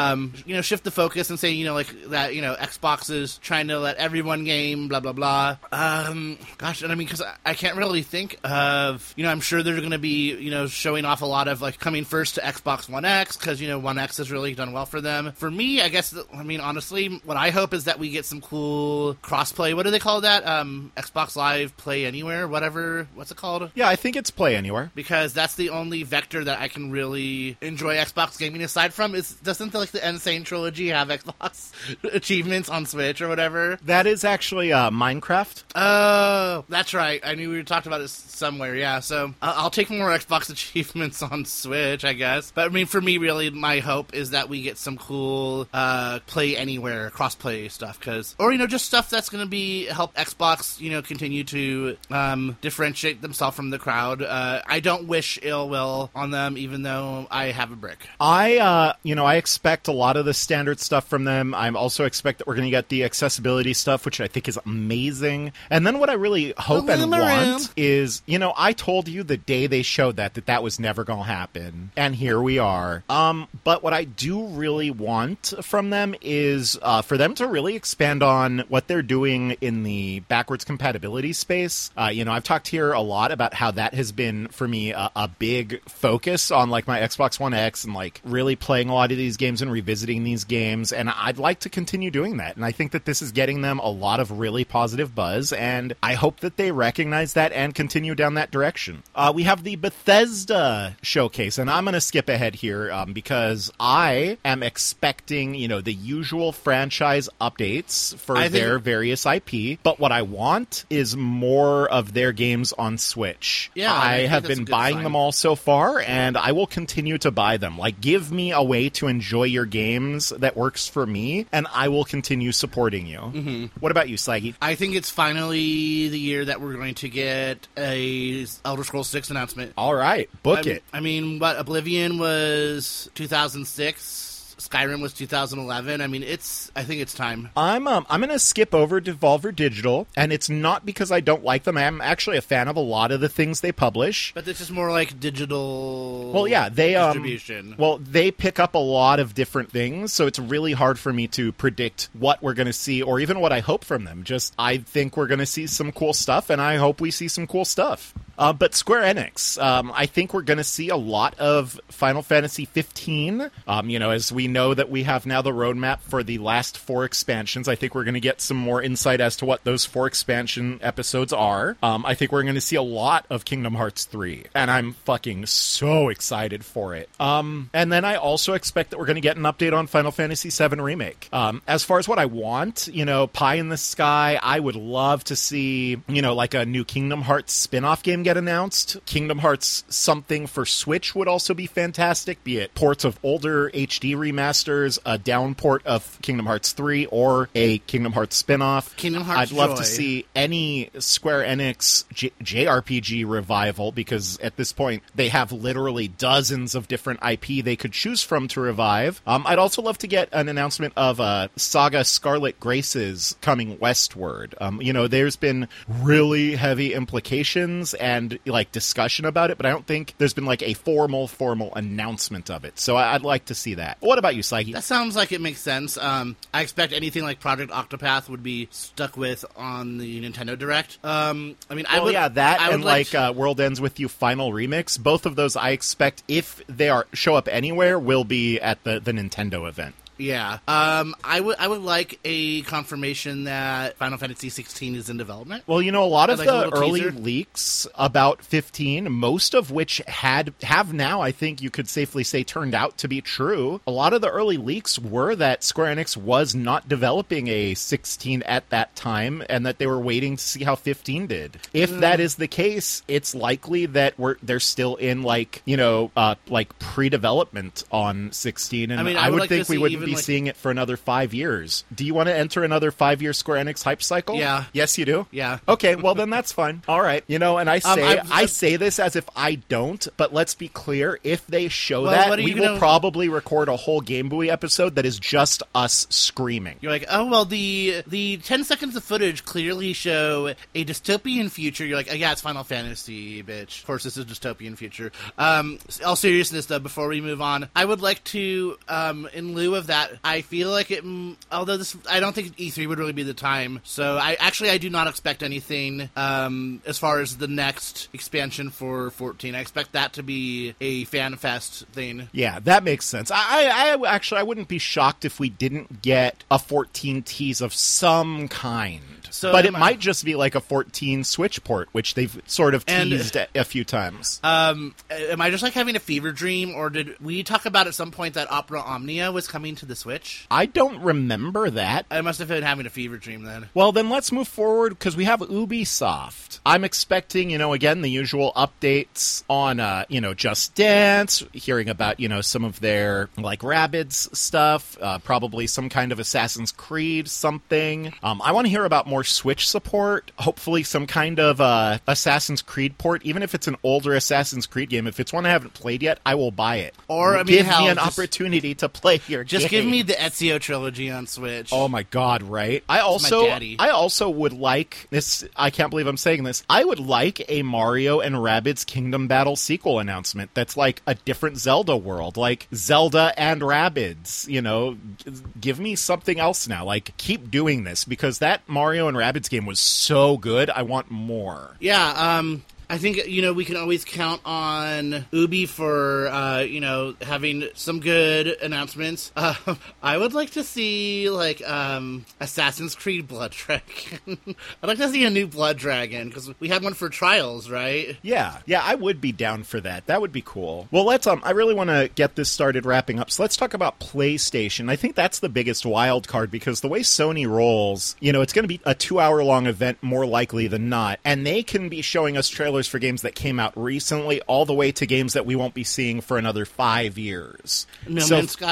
of shift the focus and say, like that, Xbox is trying to let everyone game, blah blah blah. Gosh, and I mean, because I can't really think of, I'm sure they're going to be, showing off a lot of like coming first to Xbox One X, because One X has really done well for them. For me, I guess, honestly, what I hope is that we get some cool crossplay. What do they call that? Xbox Live Play Anywhere, whatever. What's it called? Yeah, I think it's Play Anywhere, because that's the only vector that I can really enjoy Xbox gaming aside from. Doesn't the Insane Trilogy have Xbox achievements on Switch or whatever? That is actually Minecraft. Oh, that's right. I knew we talked about it somewhere, yeah. So I'll take more Xbox achievements on Switch, I guess. But for me, really, my hope is that we get some cool Play Anywhere, cross-play stuff, or just stuff that's going to be help Xbox, continue to differentiate themselves from the crowd. I don't wish ill will on them, even though I have a brick. I expect a lot of the standard stuff from them. I also expect that we're going to get the accessibility stuff, which I think is amazing. And then what I really hope and want is, I told you the day they showed that was never going to happen. And here we are. But what I do really want from them is for them to really expand on what they're doing in the backwards compatibility space. I've talked here a lot about how that has been, for me, a big focus on like my Xbox One X and like really playing a lot of these games and revisiting these games, and I'd like to continue doing that. And I think that this is getting them a lot of really positive buzz, and I hope that they recognize that and continue down that direction. We have the Bethesda showcase, and I'm going to skip ahead here because I am expecting, the usual franchise updates for their various IP, but what I want is more of their games on Switch. Yeah, I have been buying them all so far, and I will continue to buy them. Like, give me a way to enjoy your games that works for me, and I will continue supporting you. Mm-hmm. What about you, Slaggy? I think it's finally the year that we're going to get a Elder Scrolls 6 announcement. All right, book it. Oblivion was 2006. Skyrim was 2011. I mean, I think it's time. I'm going to skip over Devolver Digital, and it's not because I don't like them. I'm actually a fan of a lot of the things they publish. But this is more like digital. Well, yeah, they distribution. They pick up a lot of different things, so it's really hard for me to predict what we're going to see or even what I hope from them. Just I think we're going to see some cool stuff, and I hope we see some cool stuff. But Square Enix, I think we're going to see a lot of Final Fantasy 15. As we know that we have now the roadmap for the last 4 expansions, I think we're going to get some more insight as to what those 4 expansion episodes are. I think we're going to see a lot of Kingdom Hearts 3, and I'm fucking so excited for it. And then I also expect that we're going to get an update on Final Fantasy 7 Remake. As far as what I want, pie in the sky, I would love to see, like a new Kingdom Hearts spin-off game get announced. Kingdom Hearts something for Switch would also be fantastic, be it ports of older HD remasters, a downport of Kingdom Hearts 3, or a Kingdom Hearts spin-off. Kingdom Hearts I'd love Joy. to see any Square Enix JRPG revival, because at this point they have literally dozens of different IP they could choose from to revive. I'd also love to get an announcement of Saga Scarlet Graces coming westward. There's been really heavy implications and discussion about it, but I don't think there's been a formal announcement of it. So I'd like to see that. What about you, Saigi? That sounds like it makes sense. I expect anything like Project Octopath would be stuck with on the Nintendo Direct. World Ends With You Final Remix. Both of those I expect, if they show up anywhere, will be at the Nintendo event. Yeah. I would like a confirmation that Final Fantasy 16 is in development. Well, a lot of the early teaser. leaks about 15, most of which have now, I think you could safely say, turned out to be true. A lot of the early leaks were that Square Enix was not developing a 16 at that time, and that they were waiting to see how 15 did. If that is the case, it's likely that they're still in pre-development on 16, and I would think we wouldn't be seeing it for another 5 years. Do you want to enter another 5-year Square Enix hype cycle? Yeah. Yes, you do? Yeah. Okay, well then that's fine. All right. And I say this as if I don't, but let's be clear. If they show that, we will probably record a whole Game Buoy episode that is just us screaming. You're like, oh, well, the 10 seconds of footage clearly show a dystopian future. You're like, oh, yeah, it's Final Fantasy, bitch. Of course, this is a dystopian future. All seriousness, though, before we move on, I would like to, in lieu of that, I feel like it, although I don't think E3 would really be the time, so I do not expect anything as far as the next expansion for 14. I expect that to be a fan fest thing. Yeah, that makes sense. I wouldn't be shocked if we didn't get a 14 tease of some kind. But it might just be like a 14 Switch port, which they've sort of teased a few times. Am I just having a fever dream, or did we talk about at some point that Opera Omnia was coming to the Switch? I don't remember that. I must have been having a fever dream then. Well, then let's move forward, because we have Ubisoft. I'm expecting, again, the usual updates on, Just Dance, hearing about, some of their, Rabbids stuff, probably some kind of Assassin's Creed something. I want to hear about more Switch support, hopefully some kind of Assassin's Creed port, even if it's an older Assassin's Creed game. If it's one I haven't played yet, I will buy it. Or, give me an opportunity to play your game. Just give me the Ezio trilogy on Switch. Oh my god, right? I also would like this. I can't believe I'm saying this. I would like a Mario and Rabbids Kingdom Battle sequel announcement that's like a different Zelda world, like Zelda and Rabbids. Give me something else now. Keep doing this, because that Mario and Rabbids game was so good. I want more. Yeah, I think, we can always count on Ubi for, having some good announcements. I would like to see, Assassin's Creed Blood Dragon. I'd like to see a new Blood Dragon, because we had one for Trials, right? Yeah, I would be down for that. That would be cool. Well, I really want to get this started wrapping up, so let's talk about PlayStation. I think that's the biggest wild card, because the way Sony rolls, it's going to be a 2-hour-long event more likely than not, and they can be showing us trailers for games that came out recently, all the way to games that we won't be seeing for another 5 years. No Man's Sky.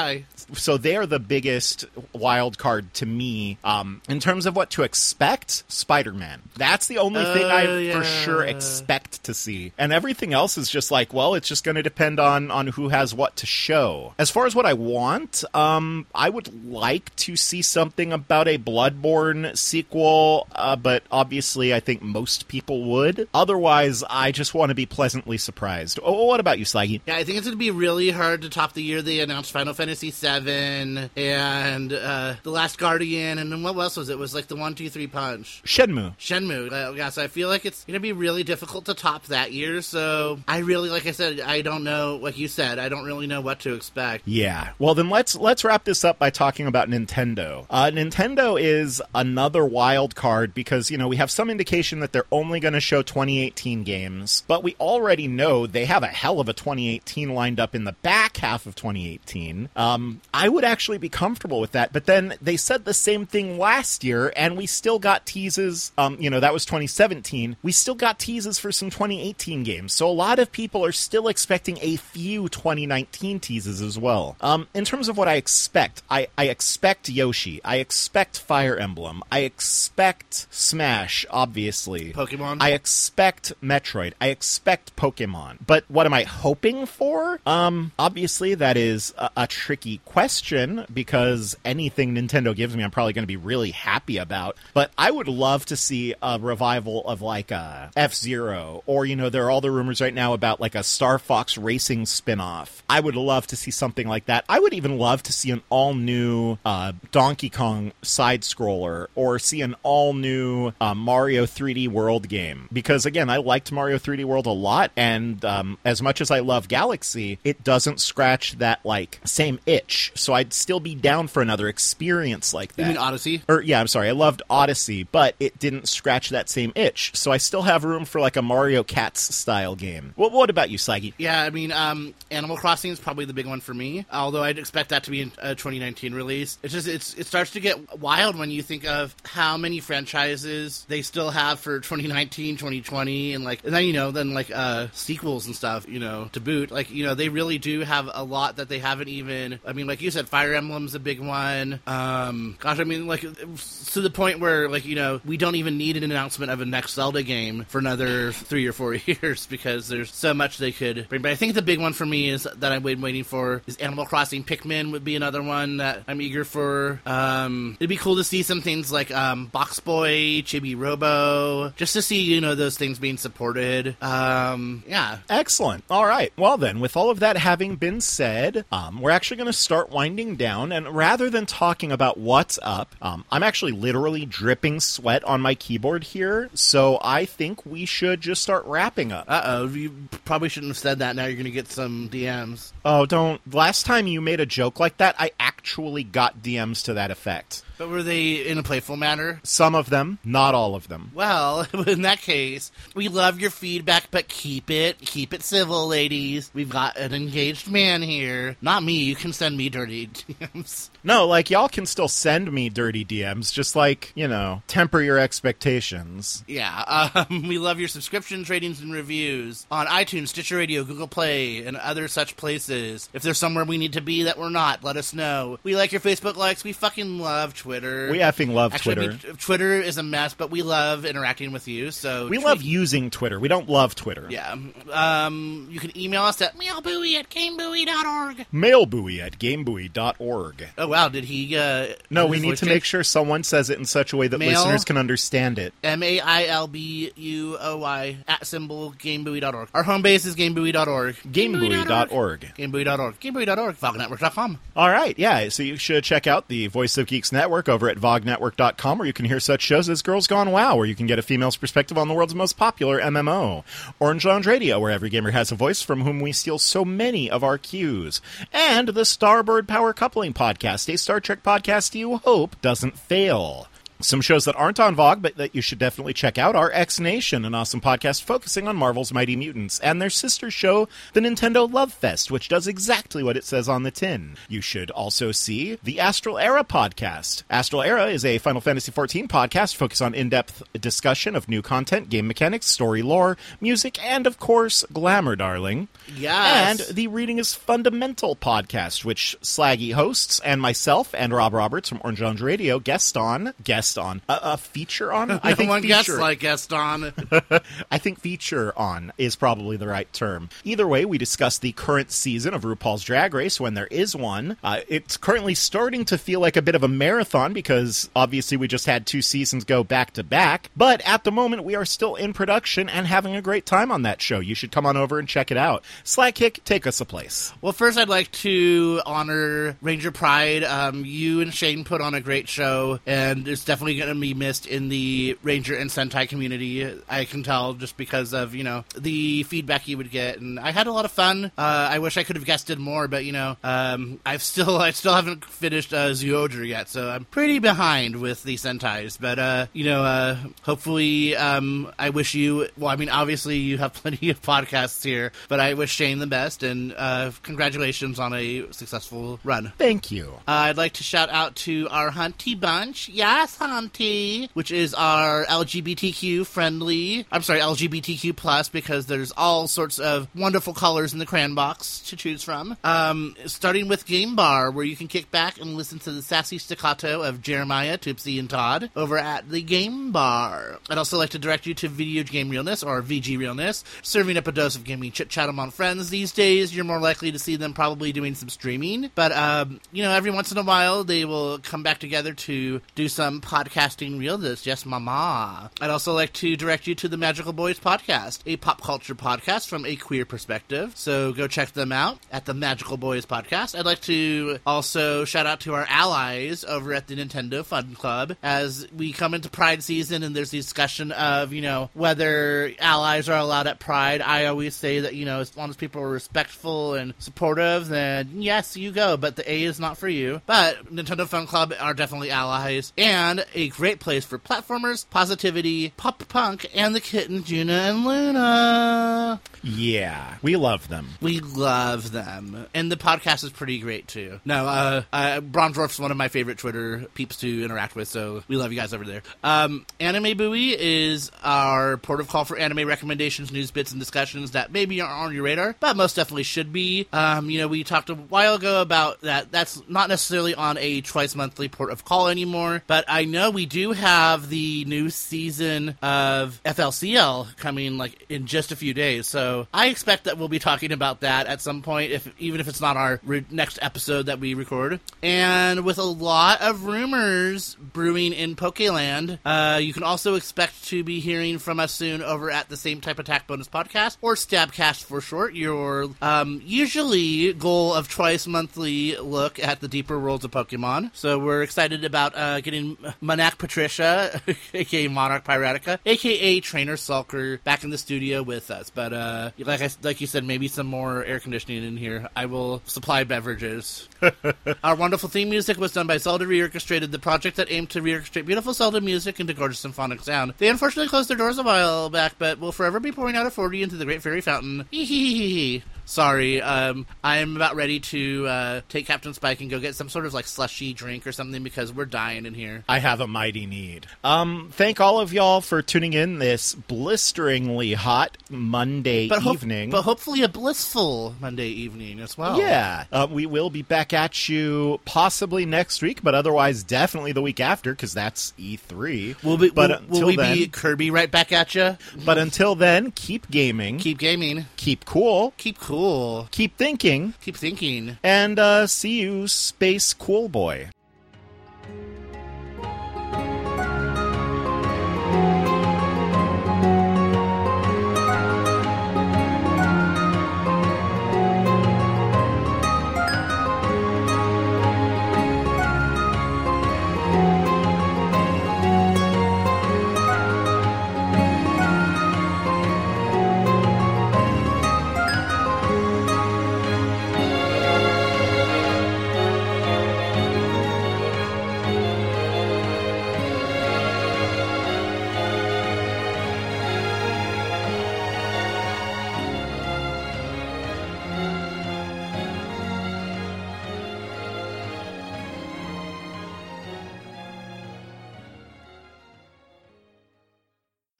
So they're the biggest wild card to me. In terms of what to expect, Spider-Man. That's the only thing I for sure expect to see. And everything else is just like, well, it's just going to depend on who has what to show. As far as what I want, I would like to see something about a Bloodborne sequel, but obviously I think most people would. Otherwise, I just want to be pleasantly surprised. Oh, what about you, Slaggy? Yeah, I think it's going to be really hard to top the year they announced Final Fantasy VII and The Last Guardian, and then what else was it? It was like the 1, 2, 3 punch. Shenmue. Yeah, so I feel like it's going to be really difficult to top that year, so I really, like I said, I don't know, like you said, I don't really know what to expect. Yeah. Well, then let's wrap this up by talking about Nintendo. Nintendo is another wild card because, we have some indication that they're only going to show 2018 games, but we already know they have a hell of a 2018 lined up in the back half of 2018. I would actually be comfortable with that, but then they said the same thing last year, and we still got teases, that was 2017. We still got teases for some 2018 games, so a lot of people are still expecting a few 2019 teases as well. In terms of what I expect, I expect Yoshi. I expect Fire Emblem. I expect Smash, obviously. Pokemon. I expect Metroid. I expect Pokemon. But what am I hoping for? Obviously, that is a tricky question because anything Nintendo gives me, I'm probably going to be really happy about. But I would love to see a revival of like a F-Zero, or, there are all the rumors right now about like a Star Fox Racing spin-off. I would love to see something like that. I would even love to see an all-new Donkey Kong side-scroller, or see an all-new Mario 3D World game. Because, again, I liked Mario 3D World a lot, and as much as I love Galaxy, it doesn't scratch that, like, same itch. So I'd still be down for another experience like that. You mean Odyssey? I'm sorry, I loved Odyssey, but it didn't scratch that same itch. So I still have room for, like, a Mario Kart-style game. What about you, Slaggy? Yeah, I mean, Animal Crossing is probably the big one for me, although I'd expect that to be a 2019 release. It's just, it starts to get wild when you think of how many franchises they still have for 2019, 2020, and then, sequels and stuff, to boot. They really do have a lot that they haven't even, I mean, like you said, Fire Emblem's a big one. To the point where, we don't even need an announcement of a next Zelda game for another 3 or 4 years because there's so much they could bring. But I think the big one for me is that I'm waiting for is Animal Crossing. Pikmin would be another one that I'm eager for. It'd be cool to see some things like Box Boy, Chibi Robo, just to see, those things being supported. Yeah. Excellent. All right. Well then, with all of that having been said, we're actually going to start winding down, and rather than talking about what's up, I'm actually literally dripping sweat on my keyboard here, so I think we should just start wrapping up. Uh-oh, you probably shouldn't have said that. Now you're going to get some DMs. Oh, don't. Last time you made a joke like that, I actually got DMs to that effect. But were they in a playful manner? Some of them, not all of them. Well, in that case, we love your feedback, but keep it civil, ladies. We've got an engaged man here. Not me. You can send me dirty DMs. No, y'all can still send me dirty DMs, just temper your expectations. Yeah, we love your subscriptions, ratings, and reviews on iTunes, Stitcher Radio, Google Play, and other such places. If there's somewhere we need to be that we're not, let us know. We like your Facebook likes. We fucking love Twitter. We effing love Twitter. I mean, Twitter is a mess, but we love interacting with you, so... We love using Twitter. We don't love Twitter. Yeah. You can email us at mailbuoy@gamebuoy.org. Mailbuoy@gamebuoy.org. Oh, wow, did he... No, we need to make sure someone says it in such a way that listeners can understand it. MAILBUOY @gamebuoy.org. Our home base is gamebuoy.org. Gamebuoy.org. Gamebuoy.org. Gamebuoy.org. VogNetwork.com. All right, yeah, so you should check out the Voice of Geeks Network over at VogNetwork.com, where you can hear such shows as Girls Gone WoW, where you can get a female's perspective on the world's most popular MMO. Orange Lounge Radio, where every gamer has a voice from whom we steal so many of our cues. And the Starbird Power Coupling Podcast, a Star Trek podcast you hope doesn't fail. Some shows that aren't on VOG, but that you should definitely check out, are X Nation, an awesome podcast focusing on Marvel's Mighty Mutants, and their sister show, the Nintendo Love Fest, which does exactly what it says on the tin. You should also see the Astral Era podcast. Astral Era is a Final Fantasy XIV podcast focused on in-depth discussion of new content, game mechanics, story lore, music, and, of course, glamour, darling. Yes. And the Reading is Fundamental podcast, which Slaggy hosts, and myself and Rob Roberts from Orange Lounge Radio feature on? I think one feature. guest like guest on. I think feature on is probably the right term. Either way, we discuss the current season of RuPaul's Drag Race when there is one. It's currently starting to feel like a bit of a marathon because obviously we just had 2 seasons go back to back. But at the moment, we are still in production and having a great time on that show. You should come on over and check it out. Slackkick, take us a place. Well, first I'd like to honor Ranger Pride. You and Shane put on a great show, and it's definitely going to be missed in the Ranger and Sentai community. I can tell just because of, the feedback you would get, and I had a lot of fun. I wish I could have guested more, but, I still haven't finished Zyuohger yet, so I'm pretty behind with the Sentais, but, hopefully, I wish you, obviously you have plenty of podcasts here, but I wish Shane the best, and congratulations on a successful run. Thank you. I'd like to shout out to our Hunty Bunch, yes, Hunty, which is our LGBTQ plus, because there's all sorts of wonderful colors in the crayon box to choose from. Starting with Game Bar, where you can kick back and listen to the sassy staccato of Jeremiah, Toopsie, and Todd over at the Game Bar. I'd also like to direct you to Video Game Realness, or VG Realness, serving up a dose of gaming chit-chat among friends. These days, you're more likely to see them probably doing some streaming, but, every once in a while, they will come back together to do some podcasting realness. Yes, mama. I'd also like to direct you to the Magical Boys podcast, a pop culture podcast from a queer perspective, so go check them out at the Magical Boys podcast. I'd like to also shout out to our allies over at the Nintendo Fun Club as we come into Pride season and there's the discussion of, whether allies are allowed at Pride. I always say that, as long as people are respectful and supportive, then yes, you go, but the A is not for you. But Nintendo Fun Club are definitely allies, and a great place for platformers, positivity, pop punk, and the kittens Juna and Luna. Yeah, we love them. We love them. And the podcast is pretty great, too. No, Bronzorf's one of my favorite Twitter peeps to interact with, so we love you guys over there. Anime Buoy is our port of call for anime recommendations, news bits, and discussions that maybe aren't on your radar, but most definitely should be. We talked a while ago about that. That's not necessarily on a twice-monthly port of call anymore, but I know we do have the new season of FLCL coming, in just a few days, so I expect that we'll be talking about that at some point, even if it's not our next episode that we record. And with a lot of rumors brewing in Pokeland, you can also expect to be hearing from us soon over at the Same Type Attack Bonus Podcast, or Stabcast for short, your usually goal of twice-monthly look at the deeper worlds of Pokemon. So we're excited about getting Monac Patricia, a.k.a. Monarch Piratica, a.k.a. Trainer Sulker, back in the studio with us. But like you said, maybe some more air conditioning in here. I will supply beverages. Our wonderful theme music was done by Zelda Reorchestrated, the project that aimed to reorchestrate beautiful Zelda music into gorgeous symphonic sound. They unfortunately closed their doors a while back, but will forever be pouring out a 40 into the Great Fairy Fountain. Sorry, I'm about ready to take Captain Spike and go get some sort of slushy drink or something because we're dying in here. I have a mighty need. Thank all of y'all for tuning in this blisteringly hot Monday evening. But hopefully a blissful Monday evening as well. Yeah. We will be back at you possibly next week, but otherwise definitely the week after because that's E3. Will we be Kirby right back at you? But until then, keep gaming. Keep gaming. Keep cool. Keep cool. Keep thinking. Keep thinking. And see you, Space Cool Boy.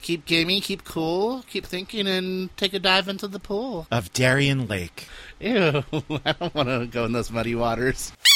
keep gaming, keep cool, keep thinking, and take a dive into the pool. Of Darien Lake. Ew, I don't want to go in those muddy waters.